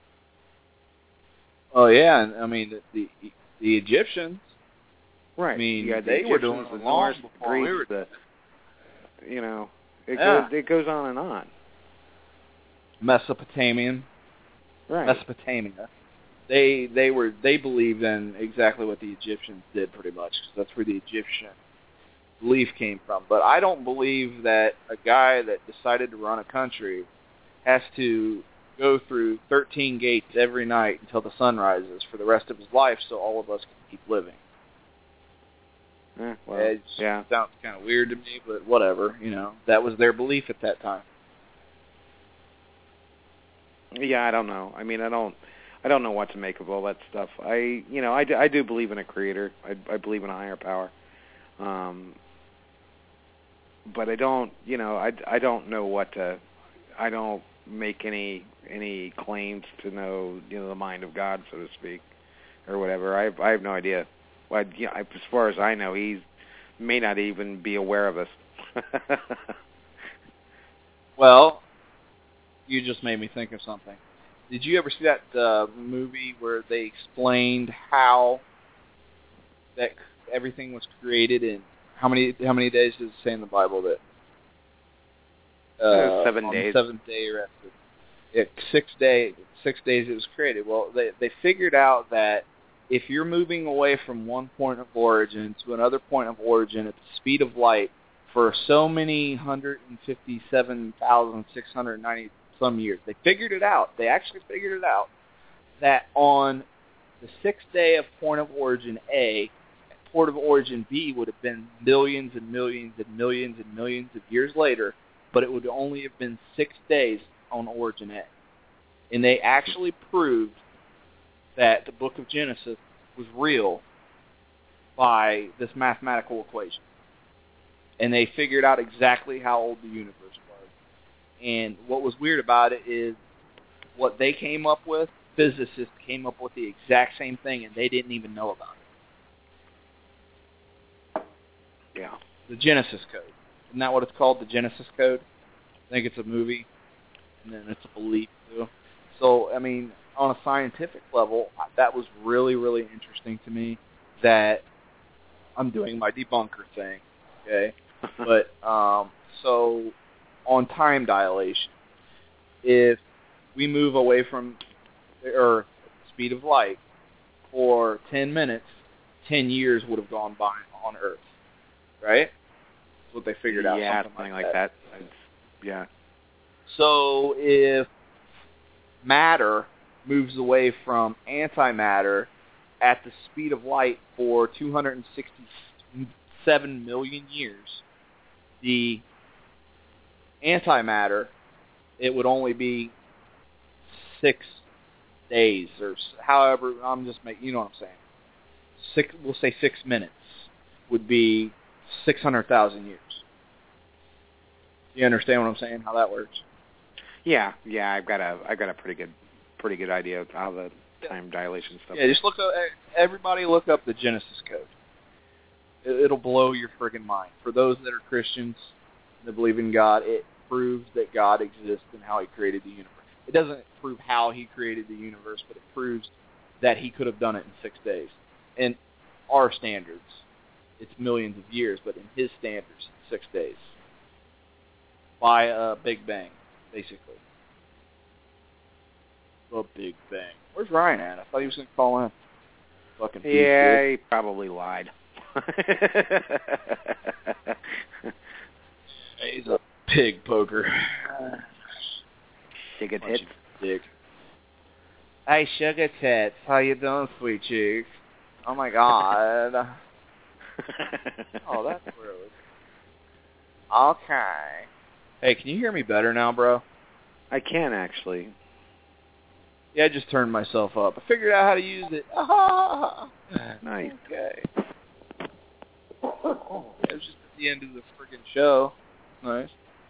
Oh yeah, and I mean the the, the Egyptians. Right. I mean, you got the they were doing Egyptians, it the long Norse, before Greeks, we were. the, you know, it Yeah. goes it goes on and on. Mesopotamian. Right. Mesopotamia. They they were they believed in exactly what the Egyptians did, pretty much, because that's where the Egyptian belief came from. But I don't believe that a guy that decided to run a country has to go through thirteen gates every night until the sun rises for the rest of his life, so all of us can keep living. Eh, well, It yeah. sounds kind of weird to me, but whatever. You know, that was their belief at that time. Yeah, I don't know. I mean, I don't. I don't know what to make of all that stuff. I, you know, I do, I do believe in a creator. I, I believe in a higher power. Um, but I don't, you know, I, I don't know what to, I don't make any any claims to know, you know, the mind of God, so to speak, or whatever. I have, I have no idea. Well, you know, as far as I know, he may not even be aware of us. Well, you just made me think of something. Did you ever see that uh, movie where they explained how that everything was created in how many how many days does it say in the Bible that uh, seven on days. the seventh day rested? It, six day six days it was created. Well, they they figured out that if you're moving away from one point of origin to another point of origin at the speed of light for so many one hundred fifty-seven thousand six hundred ninety some years, they figured it out. They actually figured it out that on the sixth day of point of origin A, point of origin B would have been millions and millions and millions and millions of years later, but it would only have been six days on origin A. And they actually proved that the book of Genesis was real by this mathematical equation. And they figured out exactly how old the universe was. And what was weird about it is what they came up with, physicists came up with the exact same thing, and they didn't even know about it. Yeah. The Genesis Code. Isn't that what it's called, the Genesis Code? I think it's a movie, and then it's a belief, too. So, I mean, on a scientific level, that was really, really interesting to me that I'm doing my debunker thing, okay? But, um, so, on time dilation, if we move away from the Earth at the speed of light for ten minutes, ten years would have gone by on Earth, right? That's what they figured out. Yeah, something, something like like that. that. It's, yeah. So if matter moves away from antimatter at the speed of light for two hundred sixty-seven million years, the antimatter, it would only be six days, or however, I'm just making, you know what I'm saying. Six, we'll say six minutes would be six hundred thousand years. You understand what I'm saying, how that works? Yeah, yeah, I've got a, I've got a pretty good, pretty good idea of how the time dilation stuff. Yeah, just look up. Everybody, look up the Genesis Code. It'll blow your friggin' mind. For those that are Christians that believe in God, it proves that God exists and how He created the universe. It doesn't prove how He created the universe, but it proves that He could have done it in six days. In our standards, it's millions of years, but in His standards, it's six days. By a Big Bang, basically. The Big Bang. Where's Ryan at? I thought he was going to call in. Fucking yeah, he probably lied. He's a pig poker. Sugar tits. Dick. Hey, Sugar Tits. How you doing, sweet cheeks? Oh, my God. Oh, that's rude. Okay. Hey, can you hear me better now, bro? I can, actually. Yeah, I just turned myself up. I figured out how to use it. Ah, nice. Okay. Oh, it was just at the end of the friggin' show. Nice.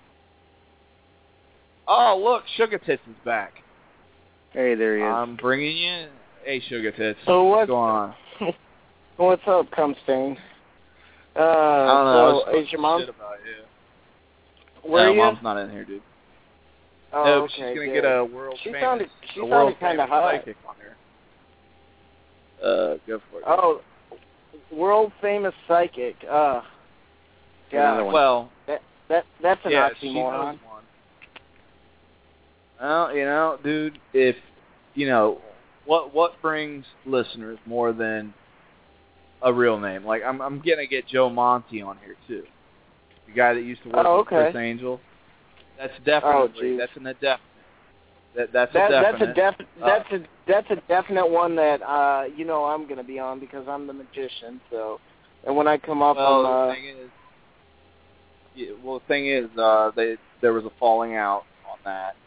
Oh, look, Sugar Tits is back. Hey, there he is. I'm bringing you. Hey, Sugar Tits. So what's, what's going on? What's up, Cumstain? Uh, I don't know. so is your mom? Shit about you. Where no, are you? Mom's not in here, dude. Oh, no, okay, she's gonna good. get a world she famous, sounded, she a world sounded kind of famous hot. psychic on here. Uh, go for it. Oh, world famous psychic. Uh, Another God. one. Well, that that that's an yeah, she oxymoron. knows one. Well, you know, dude, if you know what what brings listeners more than a real name. Like I'm I'm gonna get Joe Monty on here too. The guy that used to work oh, with okay. Chris Angel. That's definitely oh, that's an definite. That that's that, a definite. That's a def- uh, that's a that's a definite one that uh you know I'm gonna be on because I'm the magician. So, and when I come up, well, I'm, uh, the thing is, yeah, well, the thing is, uh, they there was a falling out on that.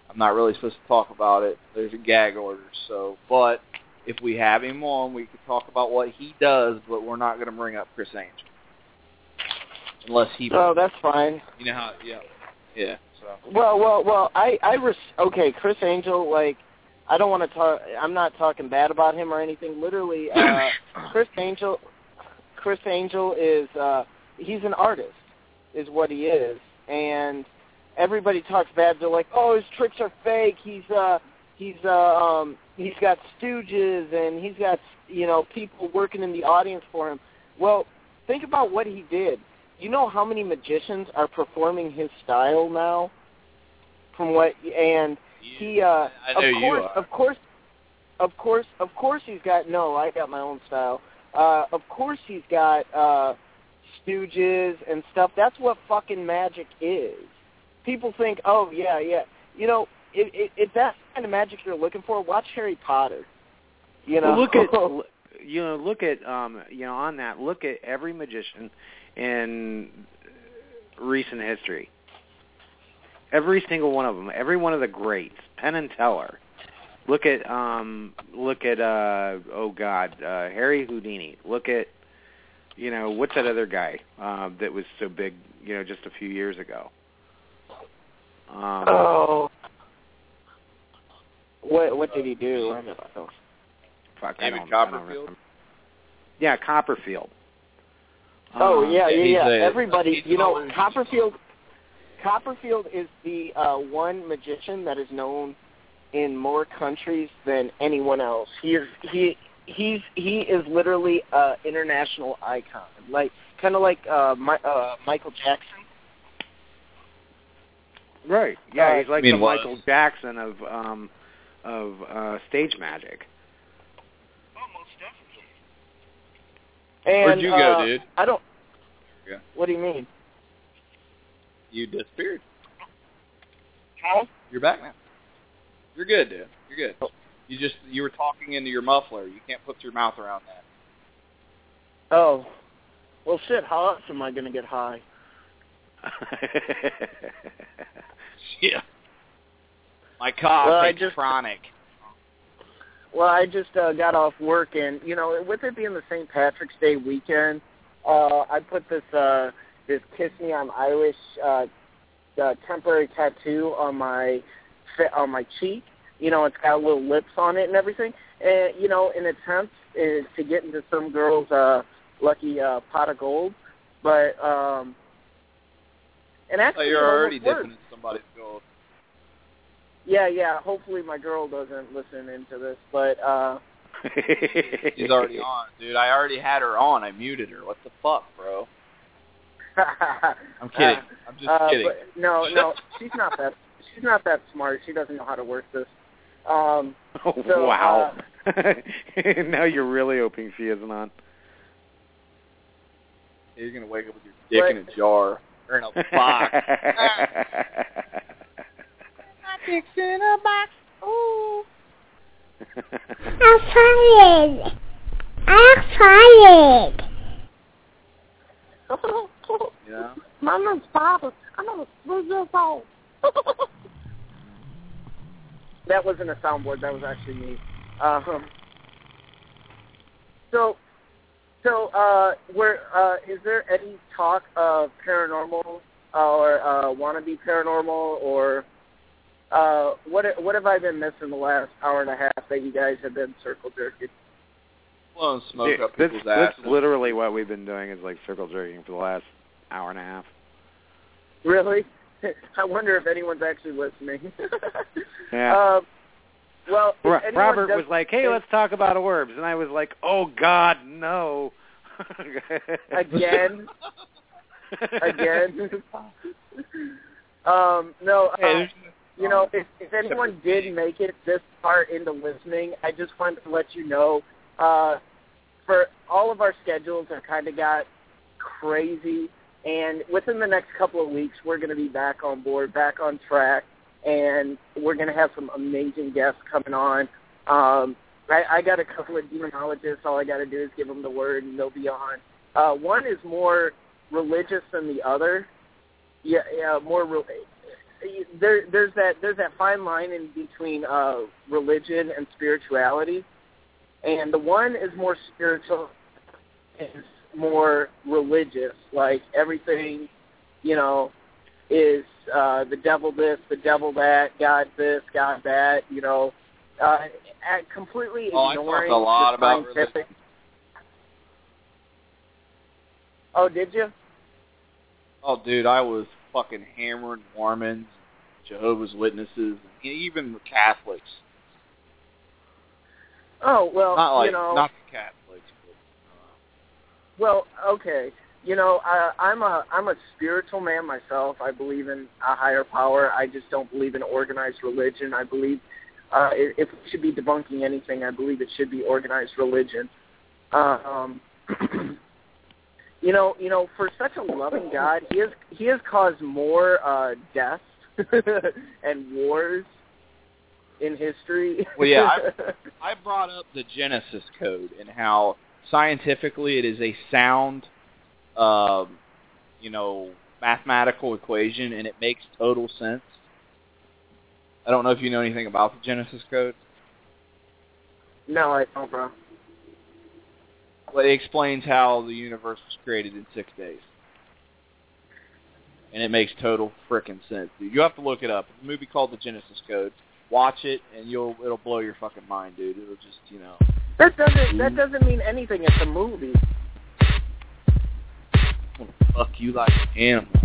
I'm not really supposed to talk about it. There's a gag order. So, but if we have him on, we can talk about what he does, but we're not going to bring up Chris Angel. Unless he... Oh, that's fine. You know how... Yeah. Yeah. So. Well, well, well, I... I res- okay, Chris Angel, like, I don't want to talk... I'm not talking bad about him or anything. Literally, uh, Chris Angel... Chris Angel is... Uh, he's an artist, is what he is. And everybody talks bad. They're like, oh, his tricks are fake. He's... uh. He's uh, um he's got stooges and he's got, you know, people working in the audience for him. Well, think about what he did. You know how many magicians are performing his style now? From what and he uh I know of you course are. of course of course of course he's got no, I got my own style. Uh of course he's got uh stooges and stuff. That's what fucking magic is. People think, "Oh, yeah, yeah." You know, If, if, if that's the kind of magic you're looking for, watch Harry Potter. You know, well, look at you know, look at um, you know, on that, look at every magician in recent history. Every single one of them, every one of the greats, Penn and Teller. Look at um, look at uh, oh God, uh, Harry Houdini. Look at, you know, what's that other guy uh, that was so big, you know, just a few years ago. Um, oh. What what did he do? I don't know. Fuck, I David don't, Copperfield? I don't yeah, Copperfield. Oh, Um, yeah, yeah, yeah. a- Everybody, you know, always- Copperfield Copperfield is the uh, one magician that is known in more countries than anyone else. He is he he's he is literally an international icon. Like kind of like uh, My, uh, Michael Jackson. Right. Yeah, Uh, he's like mean the was. Michael Jackson of um of uh stage magic. And, Where'd you go, uh, dude? I don't. Yeah. What do you mean? You disappeared. Huh? You're back now. You're good, dude. You're good. You just you were talking into your muffler. You can't put your mouth around that. Oh. Well, shit. How else am I gonna get high? Yeah. My cough Well, I is just- chronic. Well, I just uh, got off work, and you know, with it being the Saint Patrick's Day weekend, uh, I put this uh, this "Kiss Me, I'm Irish" uh, uh, temporary tattoo on my on my cheek. You know, it's got little lips on it and everything. And you know, in attempt is to get into some girl's uh, lucky uh, pot of gold, but um, and actually, Oh, you're it already almost worked. dipping into somebody's gold. Yeah, yeah. Hopefully, my girl doesn't listen into this, but uh, She's already on, dude. I already had her on. I muted her. What the fuck, bro? I'm kidding. I'm just uh, kidding. But no, no, she's not that. She's not that smart. She doesn't know how to work this. Um, Oh, so, wow. Uh, now you're really hoping she isn't on. You're gonna wake up with your dick in a jar or in a box. My dick's in a box. Ooh. I'm fired. I'm fired. Yeah. My name's Bobby. I'm only three years old. that wasn't a soundboard. That was actually me. Um, so, so uh, where uh, is there any talk of paranormal or uh, wannabe paranormal or uh, what? What have I been missing the last hour and a half that you guys have been circle jerking? Blowing smoke Dude, up that's, people's that's asses. literally what we've been doing is like circle jerking for the last hour and a half. Really? I wonder if anyone's actually listening. Yeah. Uh, well, if Ro- anyone Robert does- was like, "Hey, let's talk about orbs," and I was like, "Oh God, no!" Again? Again? um, no. Uh, you know, if, if anyone did make it this far into listening, I just wanted to let you know. Uh, for all of our schedules have kind of got crazy, and within the next couple of weeks, we're going to be back on board, back on track, and we're going to have some amazing guests coming on. Um, I, I got a couple of demonologists. All I got to do is give them the word, and they'll be on. Uh, one is more religious than the other. Yeah, yeah, more. Re- there there's that there's that fine line in between uh, religion and spirituality, and the one is more spiritual, is more religious. Like everything, you know, is uh, the devil this, the devil that, God this, God that. You know, uh, at completely oh, ignoring I talked a lot the about scientific. religion. Oh, did you? Oh, dude, I was fucking hammering Mormons, Jehovah's Witnesses, and even the Catholics. Oh, well, not like, you know. Not the Catholics. But, uh, well, okay. You know, I, I'm a I'm a spiritual man myself. I believe in a higher power. I just don't believe in organized religion. I believe uh, if we should be debunking anything, I believe it should be organized religion. Um, you know, you know, for such a loving God, he has he has caused more uh, deaths and wars in history. Well, yeah, I, I brought up the Genesis Code and how scientifically it is a sound, um, you know, mathematical equation, and it makes total sense. I don't know if you know anything about the Genesis Code. No, I don't, bro. Well, it explains how the universe was created in six days. And it makes total frickin' sense, dude. You have to look it up. It's a movie called The Genesis Code. Watch it, and you'll it'll blow your fucking mind, dude. It'll just, you know. That doesn't that doesn't mean anything. It's a movie. Fuck you like an animal.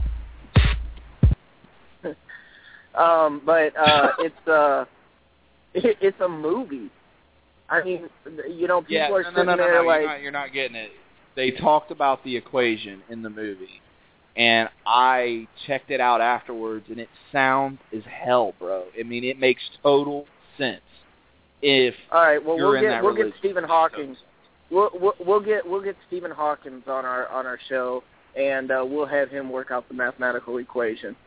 um, but uh, it's uh, it, it's a movie. I mean, you know, people yeah, are no, sitting no, no, there no, like... You're not, you're not getting it. They talked about the equation in the movie, and I checked it out afterwards, and it sounds as hell, bro. I mean, it makes total sense. If All right, well, you're we'll in get that we'll religion, get Stephen Hawking. We'll, we'll we'll get we'll get Stephen Hawking on our on our show, and uh, we'll have him work out the mathematical equation.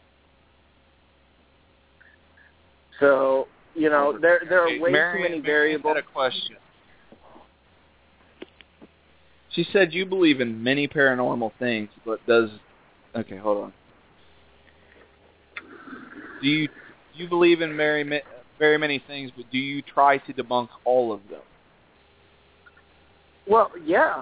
So you know, there there are way Marion, too many Marion variables. had a question. She said you believe in many paranormal things, but does... Okay, hold on. Do you you believe in very, very many things, but do you try to debunk all of them? Well, yeah.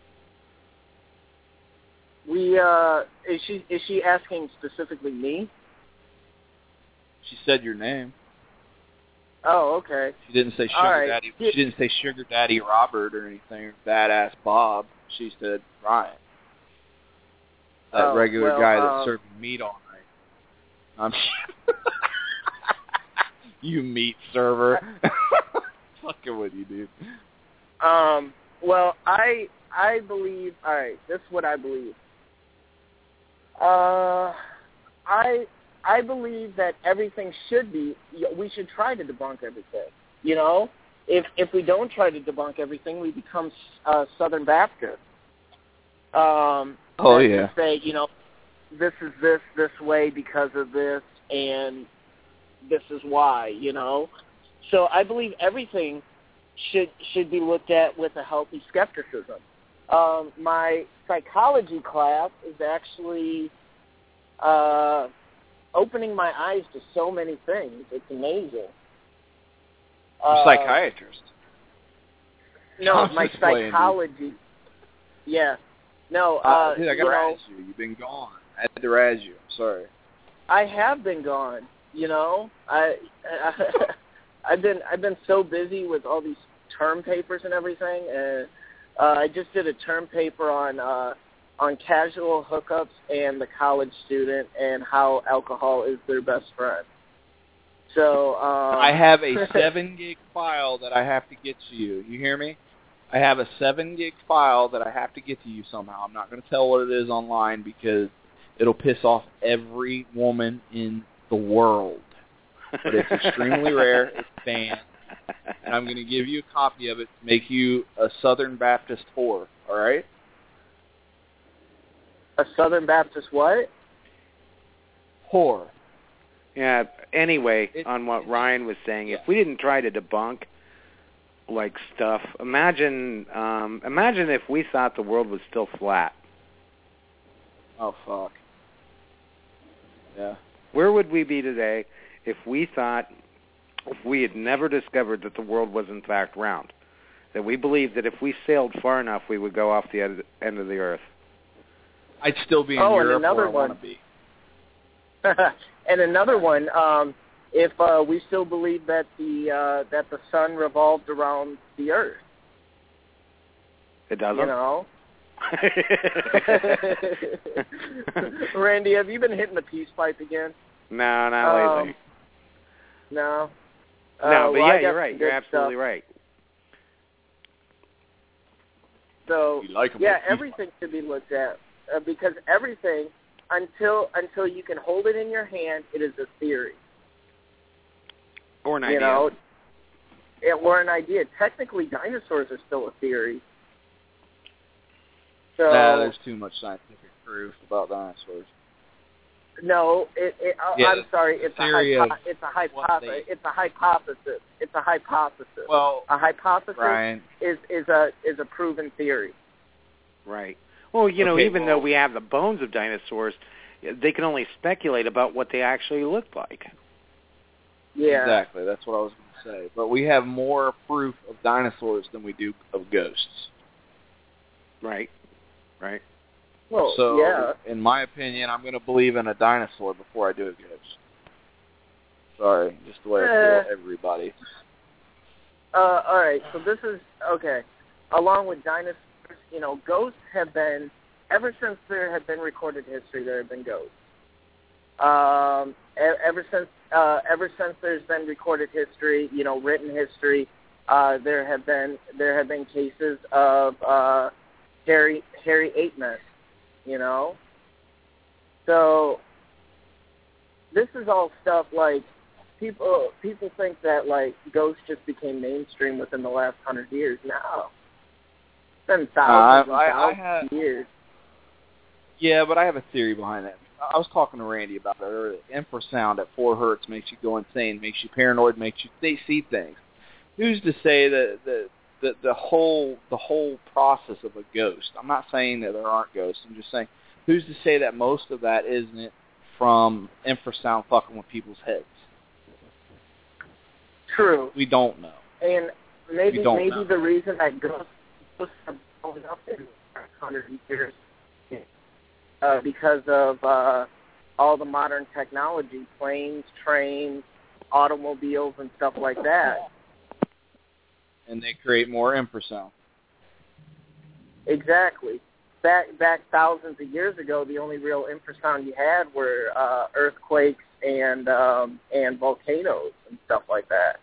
We uh, is she is she asking specifically me? She said your name. Oh, okay. She didn't say Sugar right. Daddy. She didn't say Sugar Daddy Robert or anything, or Badass Bob. She said Ryan, that oh, regular well, guy that um, served meat all night. I'm you meat server. Fucking with you, dude. Um. Well, I I believe. All right. This is what I believe. Uh, I. I believe that everything should be, we should try to debunk everything. You know, if if we don't try to debunk everything, we become uh, Southern Baptist. Um, oh, yeah. Say, you know, this is this, this way because of this, and this is why, you know. So I believe everything should should be looked at with a healthy skepticism. Um, my psychology class is actually... Uh, opening my eyes to so many things. It's amazing. You're a psychiatrist. No, I'm my psychology. Playing, yeah. No, uh, uh, dude, I got you to know, razz you. You've been gone. I had to razz you. I'm sorry. I have been gone. You know, I, I I've been I've been so busy with all these term papers and everything, and uh, I just did a term paper on uh, on casual hookups and the college student and how alcohol is their best friend. So um, I have a seven gig file that I have to get to you. You hear me? I have a seven gig file that I have to get to you somehow. I'm not going to tell what it is online because it'll piss off every woman in the world. But it's extremely rare. It's banned. And I'm going to give you a copy of it to make you a Southern Baptist whore. All right? A Southern Baptist what? Whore. Yeah, anyway, It, on what it, Ryan was saying, yeah. if we didn't try to debunk, like, stuff, imagine um, imagine if we thought the world was still flat. Oh, fuck. Yeah. Where would we be today if we thought, if we had never discovered that the world was in fact round? That we believed that if we sailed far enough, we would go off the end of the earth? I'd still be in oh, Europe and another where I one. want to be. And another one, um, if uh, we still believe that the uh, that the sun revolved around the earth. It doesn't? You know? Randy, have you been hitting the peace pipe again? No, not lately. Um, no? No, uh, but well, yeah, I got you're right. some You're good absolutely stuff. right. So, You like 'em yeah, with peace everything should be looked at uh, because everything, until until you can hold it in your hand, it is a theory. Or an you idea. know, it, or an idea. Technically, dinosaurs are still a theory. So, Nah, there's too much scientific proof about dinosaurs. No, it, it, uh, Yeah, I'm sorry. It's a theory hypo- of it's a what hypothesis. they- It's a hypothesis. It's a hypothesis. Well, a hypothesis Brian, is is a is a proven theory. Right. Well, you know, Okay, even well- though we have the bones of dinosaurs, they can only speculate about what they actually looked like. Yeah. Exactly. That's what I was going to say. But we have more proof of dinosaurs than we do of ghosts. Right. Right. Well, so, yeah. in my opinion, I'm going to believe in a dinosaur before I do a ghost. Sorry, just the way I Eh. feel, everybody. Uh, all right. So this is okay. Along with dinosaurs, you know, ghosts have been ever since there have been recorded history. There have been ghosts. Um, e- ever since uh, ever since there's been recorded history, you know, written history, uh, there have been there have been cases of uh, hairy hairy ape men. You know, so this is all stuff like people people think that like ghosts just became mainstream within the last hundred years. No, it's been thousands Uh, I- and I thousands have- of years. Yeah, but I have a theory behind that. I was talking to Randy about it earlier. Infrasound at four hertz makes you go insane, makes you paranoid, makes you they see things. Who's to say that the the the whole the whole process of a ghost? I'm not saying that there aren't ghosts. I'm just saying, who's to say that most of that isn't from infrasound fucking with people's heads? True. We don't know. And maybe We don't maybe know. the reason that ghosts ghosts have blown up in the last hundred years uh, because of uh, all the modern technology, planes, trains, automobiles, and stuff like that. And they create more infrasound. Exactly. Back back thousands of years ago, the only real infrasound you had were uh, earthquakes and um, and volcanoes and stuff like that.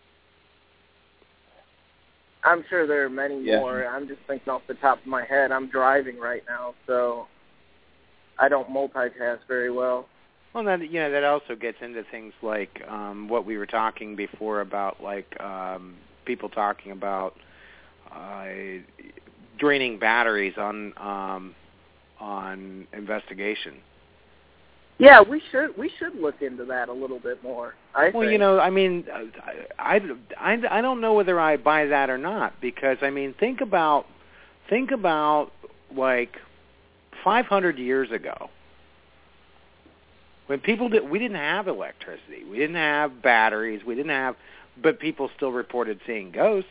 I'm sure there are many Yeah. more. I'm just thinking off the top of my head. I'm driving right now, so I don't multitask very well. Well, that you know that also gets into things like um, what we were talking before about, like um, people talking about uh, draining batteries on um, on investigation. Yeah, we should we should look into that a little bit more. I Well, think. you know, I mean, I, I, I don't know whether I buy that or not, because I mean, think about think about like five hundred years ago, when people did, we didn't have electricity, we didn't have batteries, we didn't have, but people still reported seeing ghosts.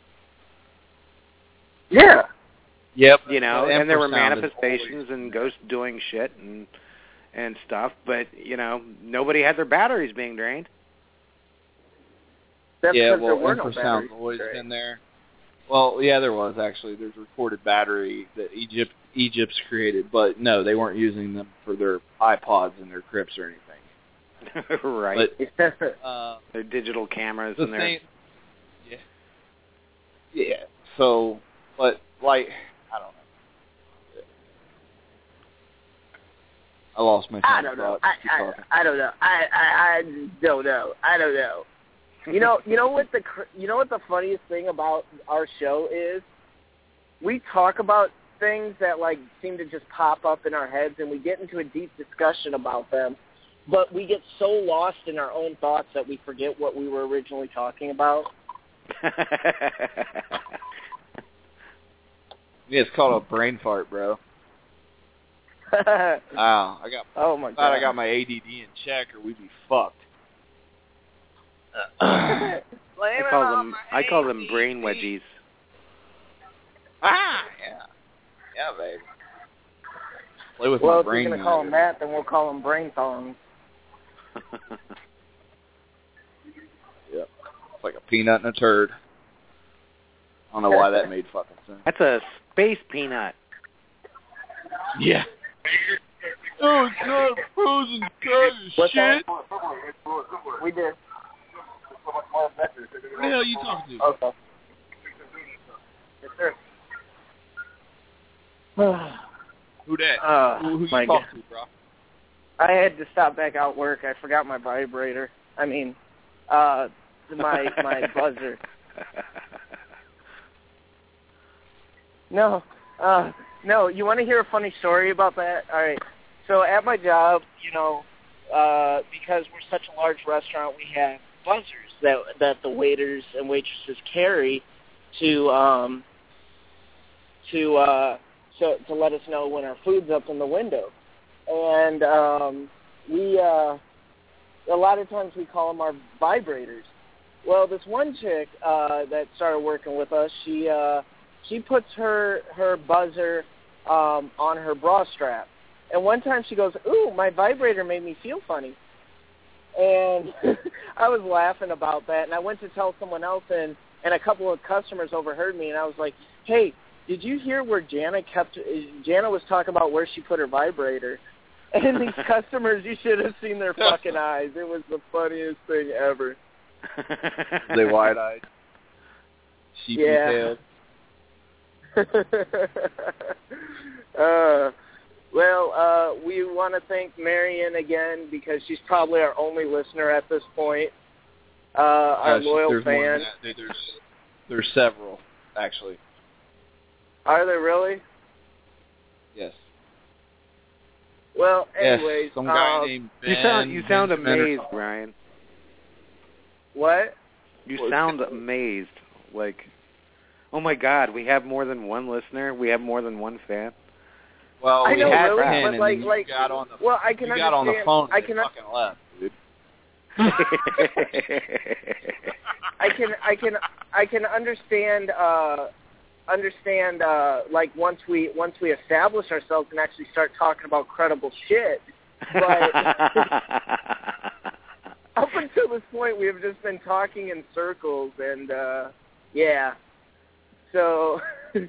Yeah. Yep. You know, The and there were infrasound is manifestations always- and ghosts doing shit and and stuff, but you know, nobody had their batteries being drained. That's yeah, because well, there were no infrasound's batteries. always Right. been there. Well, yeah, there was actually. There's a recorded battery that Egypt Egypt's created, but no, they weren't using them for their iPods and their Crips or anything. Right. But uh, their digital cameras the and their thing, yeah, yeah. So, but like, I don't know. I lost my. I train of don't know. thought. I, Keep I talking. I don't know. I, I I don't know. I don't know. You know you know what the cr- you know what the funniest thing about our show is? We talk about things that like seem to just pop up in our heads, and we get into a deep discussion about them, but we get so lost in our own thoughts that we forget what we were originally talking about. Yeah, it's called a brain fart, bro. Wow, I got. Oh my glad god! I got my A D D in check, or we'd be fucked. I call them. I call them brain wedgies. Ah, yeah, yeah, baby. Play with well, my if brain. you're gonna call them that, then we'll call them brain thongs. Yep, it's like a peanut and a turd. I don't know why that made fucking sense. That's a space peanut. Yeah. Oh, it's not frozen turd, What's shit. that? We did. What the hell are you talking to? Okay. Yes, sir. Who that? Uh, who who you my talking God. to, bro? I had to stop back out work. I forgot my vibrator. I mean, uh, my my buzzer. No, uh, no. You want to hear a funny story about that? All right. So at my job, you know, uh, because we're such a large restaurant, we have buzzers that that the waiters and waitresses carry to um, to uh, so to let us know when our food's up in the window. And um, we uh, a lot of times we call them our vibrators. Well, this one chick uh, that started working with us, she uh, she puts her her buzzer um, on her bra strap. And one time she goes, "Ooh, my vibrator made me feel funny." And I was laughing about that, and I went to tell someone else, and, and a couple of customers overheard me, and I was like, "Hey, did you hear where Jana kept? Jana was talking about where she put her vibrator." And these customers, you should have seen their fucking eyes. It was the funniest thing ever. They wide-eyed, sheepy-tailed. Yeah. uh, well, uh, we want to thank Marion again because she's probably our only listener at this point. Uh, our Gosh, loyal there's fan. More than that. There's there's several actually. Are there really? Yes. Well, yes, anyways, some guy uh, named Ben. You sound you sound Benjamin amazed, or- Brian. What? You sound amazed. Like, oh my God, we have more than one listener. We have more than one fan. Well, I we know, had really, ten, but and like, then you like, got on the well, I can you got on the understand- phone and I they can fucking left, dude. I can, I can, I can understand, uh, understand, uh, like once we once we establish ourselves and actually start talking about credible shit. But up until this point, we have just been talking in circles, and uh, yeah. So,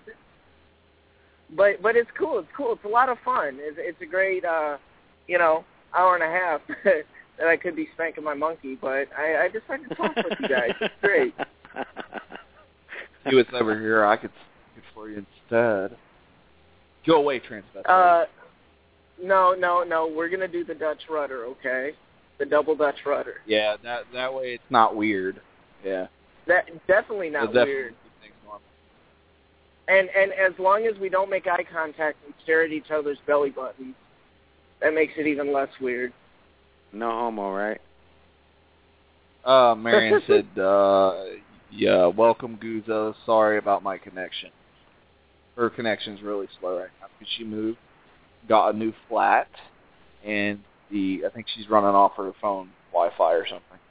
but but it's cool. It's cool. It's a lot of fun. It's it's a great, uh, you know, hour and a half that I could be spanking my monkey. But I, I decided to talk with you guys. It's great. See what's over here. I could get for you instead. Go away, transvestite. Uh, no, no, no. We're gonna do the Dutch rudder, okay? The double Dutch rudder. Yeah, that that way it's not weird. Yeah. That definitely not It'll definitely weird. keep things normal. And and as long as we don't make eye contact and stare at each other's belly buttons, that makes it even less weird. No homo, right? Uh, Marion said, uh, yeah, welcome, Guzzo. Sorry about my connection. Her connection's really slow right now because she moved, got a new flat, and the I think she's running off her phone Wi-Fi or something.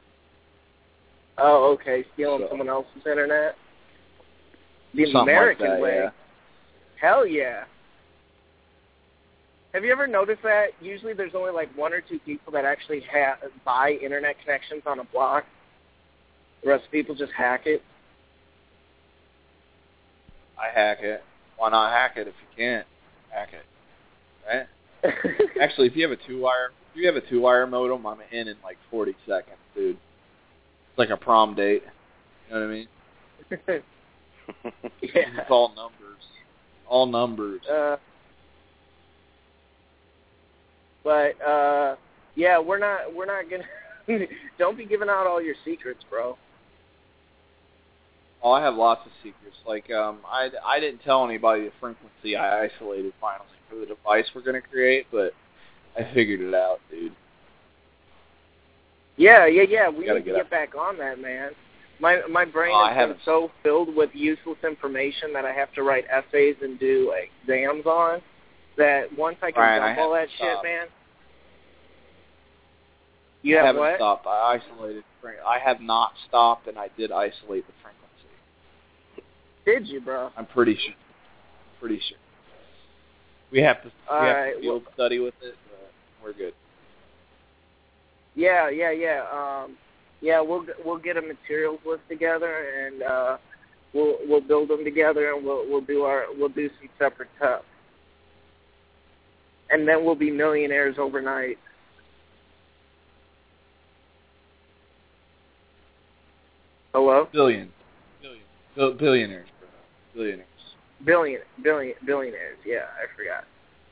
Oh, okay. Stealing So- someone else's internet? The Something American like that, way. yeah. Hell yeah. Have you ever noticed that? Usually there's only like one or two people that actually ha- buy internet connections on a block. The rest of people just hack it. I hack it. Why not hack it if you can't hack it? Right? Actually, if you have a two-wire, if you have a two-wire modem, I'm in in like forty seconds, dude. It's like a prom date. You know what I mean? Yeah. It's all numbers. All numbers. Uh, but uh, yeah, we're not we're not gonna. Don't be giving out all your secrets, bro. Oh, I have lots of secrets. Like, um, I, I didn't tell anybody the frequency I isolated finally for the device we're going to create, but I figured it out, dude. Yeah, yeah, yeah. We Gotta need to get get up. back on that, man. My my brain Oh, I has been haven't- so filled with useless information that I have to write essays and do exams on that once I can Ryan, dump all I that stopped. shit, man. You I have haven't what? stopped. I isolated. I have not stopped, and I did isolate the frequency. Did you, bro? I'm pretty sure. Pretty sure. We have to. All we have right, to field well, study with it, but we're good. Yeah, yeah, yeah. Um, yeah, we'll we'll get a materials list together, and uh, we'll we'll build them together, and we'll we'll do our we'll do some separate tests, and then we'll be millionaires overnight. Hello? Billion. Billion. Bil- billionaires, bro. Billionaires. Billion, billion, billionaires. Yeah, I forgot.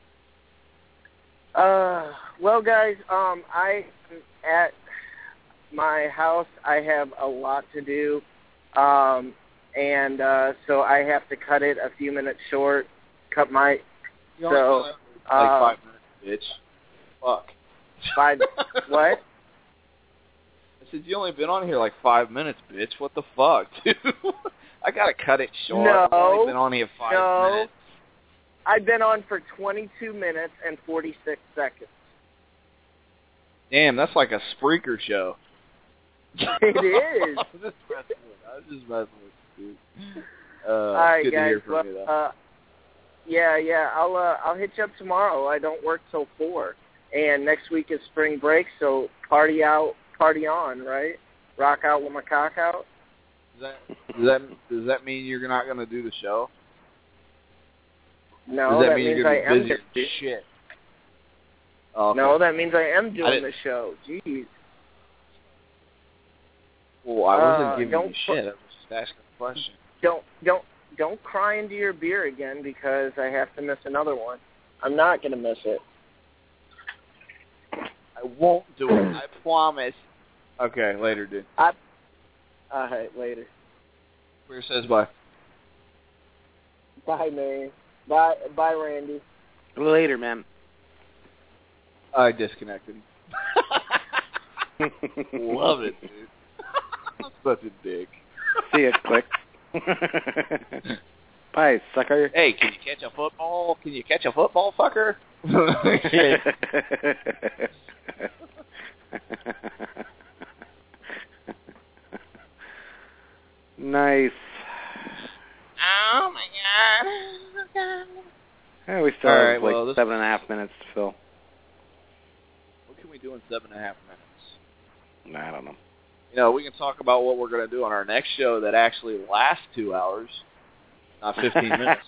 Uh, well, guys, um, I am at my house. I have a lot to do, um, and uh, so I have to cut it a few minutes short. Cut my You so only like uh, five minutes, bitch. Fuck. five. What? I said you only been on here like five minutes, bitch. What the fuck, dude? I gotta cut it short. No, I've only been on here five no. minutes. I've been on for twenty-two minutes and forty-six seconds. Damn, that's like a Spreaker show. It is. I was just messing with. I was just messing with you, dude. Uh, All right, good guys. to hear from well, you, though. uh, yeah, yeah. I'll uh, I'll hit you up tomorrow. I don't work till four, and next week is spring break, so party out, party on, right? Rock out with my cock out. Does that does that does that mean you're not gonna do the show? No, does that, that mean means you're I gonna am be busy doing as shit? Oh, okay. No, that means I am doing didn't- the show. Jeez. Well, I wasn't Uh, giving don't you shit. I was just asking a question. Don't don't don't cry into your beer again because I have to miss another one. I'm not gonna miss it. I won't do it. I promise. Okay, later, dude. I. All right, later. Where says bye. Bye, man. Bye, bye, Randy. Later, man. I disconnected. Love it, dude. Such a dick. See it, click. Bye, sucker. Hey, can you catch a football? Can you catch a football, fucker? Nice. Oh my god. Yeah, we still All have right, like well, this seven is- and a half minutes to fill. What can we do in seven and a half minutes? Nah, I don't know. You know, we can talk about what we're going to do on our next show that actually lasts two hours, not fifteen minutes.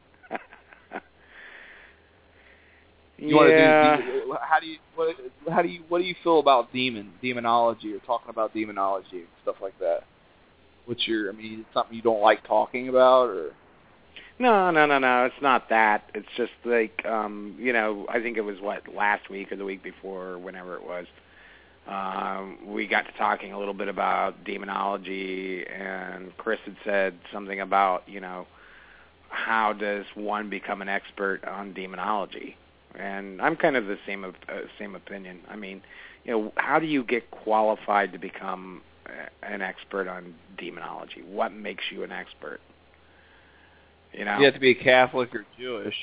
You want yeah. to do? How do you? What, how do you? What do you feel about demon, demonology, or talking about demonology and stuff like that? What's your? I mean, is it something you don't like talking about, or? No, no, no, no. It's not that. It's just like, um, you know, I think it was, what, last week or the week before or whenever it was. Um, we got to talking a little bit about demonology, and Chris had said something about, you know, how does one become an expert on demonology? And I'm kind of the same uh, same opinion. I mean, you know, how do you get qualified to become an expert on demonology? What makes you an expert? You know, You have to be a Catholic or Jewish.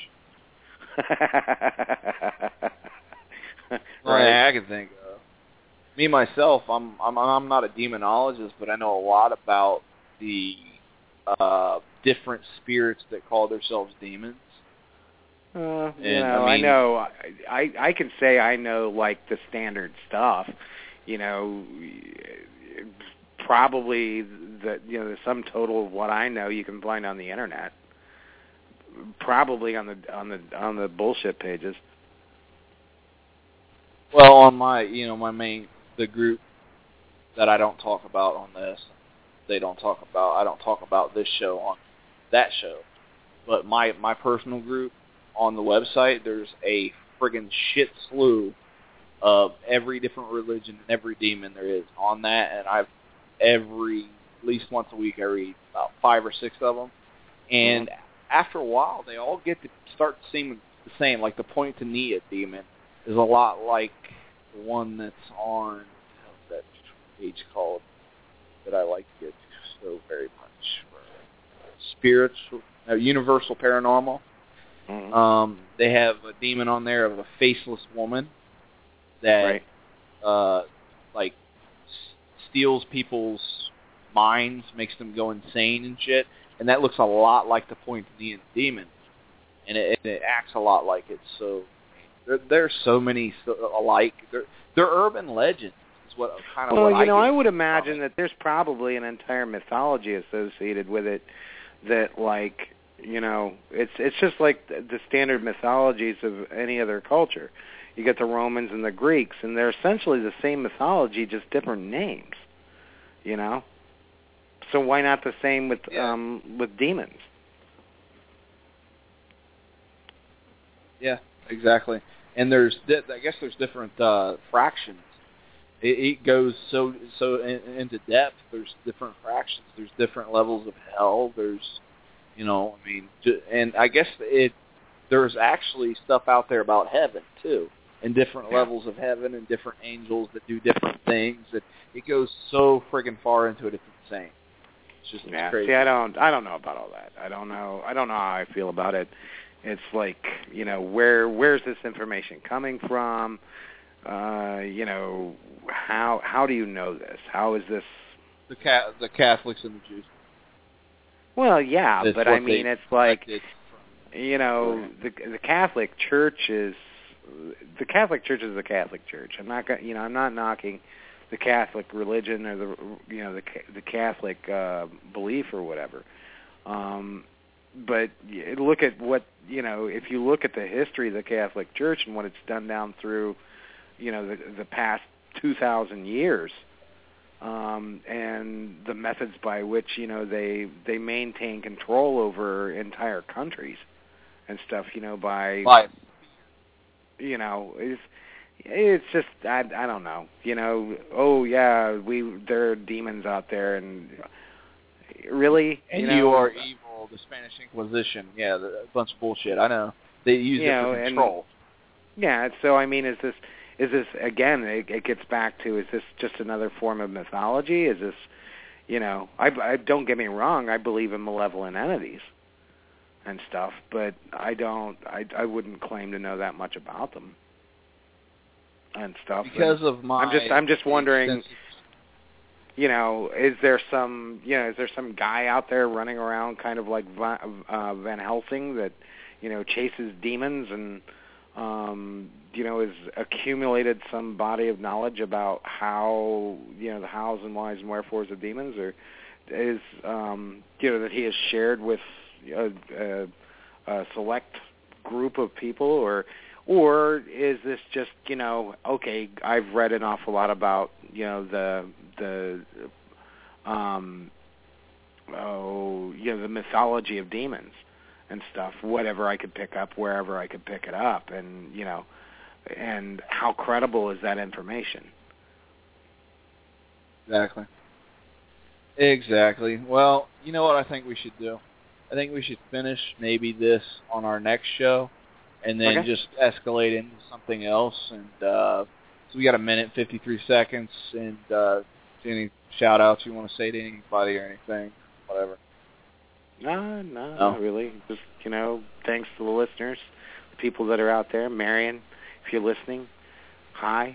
Right. I can think of. Me myself, I'm I'm I'm not a demonologist, but I know a lot about the uh, different spirits that call themselves demons. Uh, you And, know, I I, mean- know. I I can say I know like the standard stuff. You know, probably the you know the sum total of what I know you can find on the internet. Probably on the on the on the bullshit pages. Well, on my you know my main the group that I don't talk about on this, they don't talk about. I don't talk about this show on that show, but my my personal group on the website, there's a friggin' shit slew of every different religion and every demon there is on that, and I've every at least once a week I read about five or six of them, and mm-hmm. after a while they all get to start seeming the same. Like the Pointanea demon is a lot like the one that's on what's that page called that I like it so very much. Spirits, uh, Universal Paranormal. Mm-hmm. Um, they have a demon on there of a faceless woman that, right. uh, like, s- steals people's minds, makes them go insane and shit. And that looks a lot like the Pointillion demon, and it, and it acts a lot like it. So there, there's so many so, alike. They're, they're urban legends. Is what kind of well, what you I know, get I would imagine that there's probably an entire mythology associated with it. That, like, you know, it's it's just like the, the standard mythologies of any other culture. You get the Romans and the Greeks, and they're essentially the same mythology, just different names. You know. So why not the same with yeah. um, with demons? Yeah, exactly. And there's, I guess, there's different uh, fractions. It, it goes so so in, into depth. There's different fractions. There's different levels of hell. There's, you know, I mean, and I guess it. There's actually stuff out there about heaven too, and different yeah. levels of heaven and different angels that do different things. It it goes so friggin' far into it. It's insane. It's just yeah. crazy. See, I don't, I don't know about all that. I don't know. I don't know how I feel about it. It's like, you know, where, where's this information coming from? Uh, you know, how, how do you know this? How is this? The ca- the Catholics and the Jews. Well, yeah, That's but I mean, it's like, from, you know, the the Catholic Church is the Catholic Church is the Catholic Church. I'm not, you know, I'm not knocking the Catholic religion or the you know the the Catholic uh, belief or whatever, um, but look at what you know. If you look at the history of the Catholic Church and what it's done down through, you know, the the past two thousand years, um, and the methods by which you know they they maintain control over entire countries and stuff, you know, by by you know is. It's just I I don't know, you know. Oh yeah, we there are demons out there, and really, and you, you know, are evil. The Spanish Inquisition, yeah, a bunch of bullshit. I know they use you it know, for control. And, yeah, so I mean, is this is this again? It, it gets back to is this just another form of mythology? Is this, you know, I, I don't get me wrong, I believe in malevolent entities and stuff, but I don't, I I wouldn't claim to know that much about them. And stuff. Because and of my, I'm just, I'm just wondering. extensive... You know, is there some, you know, is there some guy out there running around, kind of like Van, uh, Van Helsing, that, you know, chases demons and, um, you know, has accumulated some body of knowledge about how, you know, the hows and whys and wherefores of demons, or is, um, you know, that he has shared with a, a, a select group of people, or. Or is this just, you know, okay, I've read an awful lot about, you know, the, the, um, oh, you know, the mythology of demons and stuff, whatever I could pick up, wherever I could pick it up, and, you know, and how credible is that information? Exactly. Exactly. Well, you know what I think we should do? I think we should finish maybe this on our next show. And then okay. just escalate into something else. And uh, so we got a minute, fifty-three seconds. And uh, any shout-outs you want to say to anybody or anything, whatever? No, no, no, not really. Just, you know, thanks to the listeners, the people that are out there. Marion, if you're listening, hi.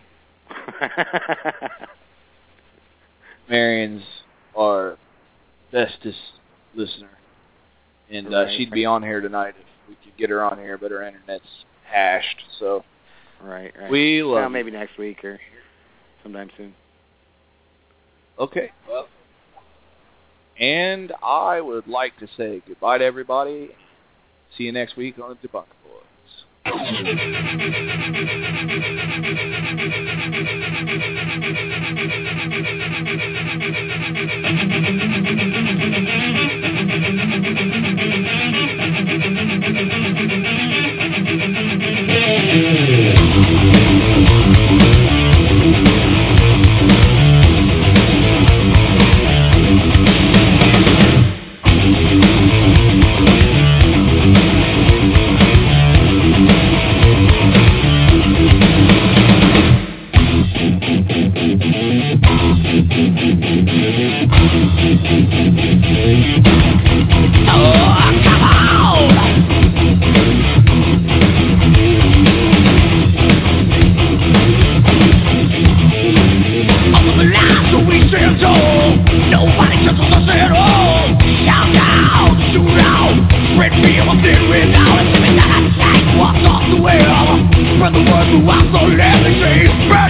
Marion's our bestest listener. And uh, right, she'd right. be on here tonight if we could get her on here, but her internet's hashed, so right, right. we love well, maybe you. next week or sometime soon. Okay, well, and I would like to say goodbye to everybody. See you next week on the Debunker Boys. I so let me see.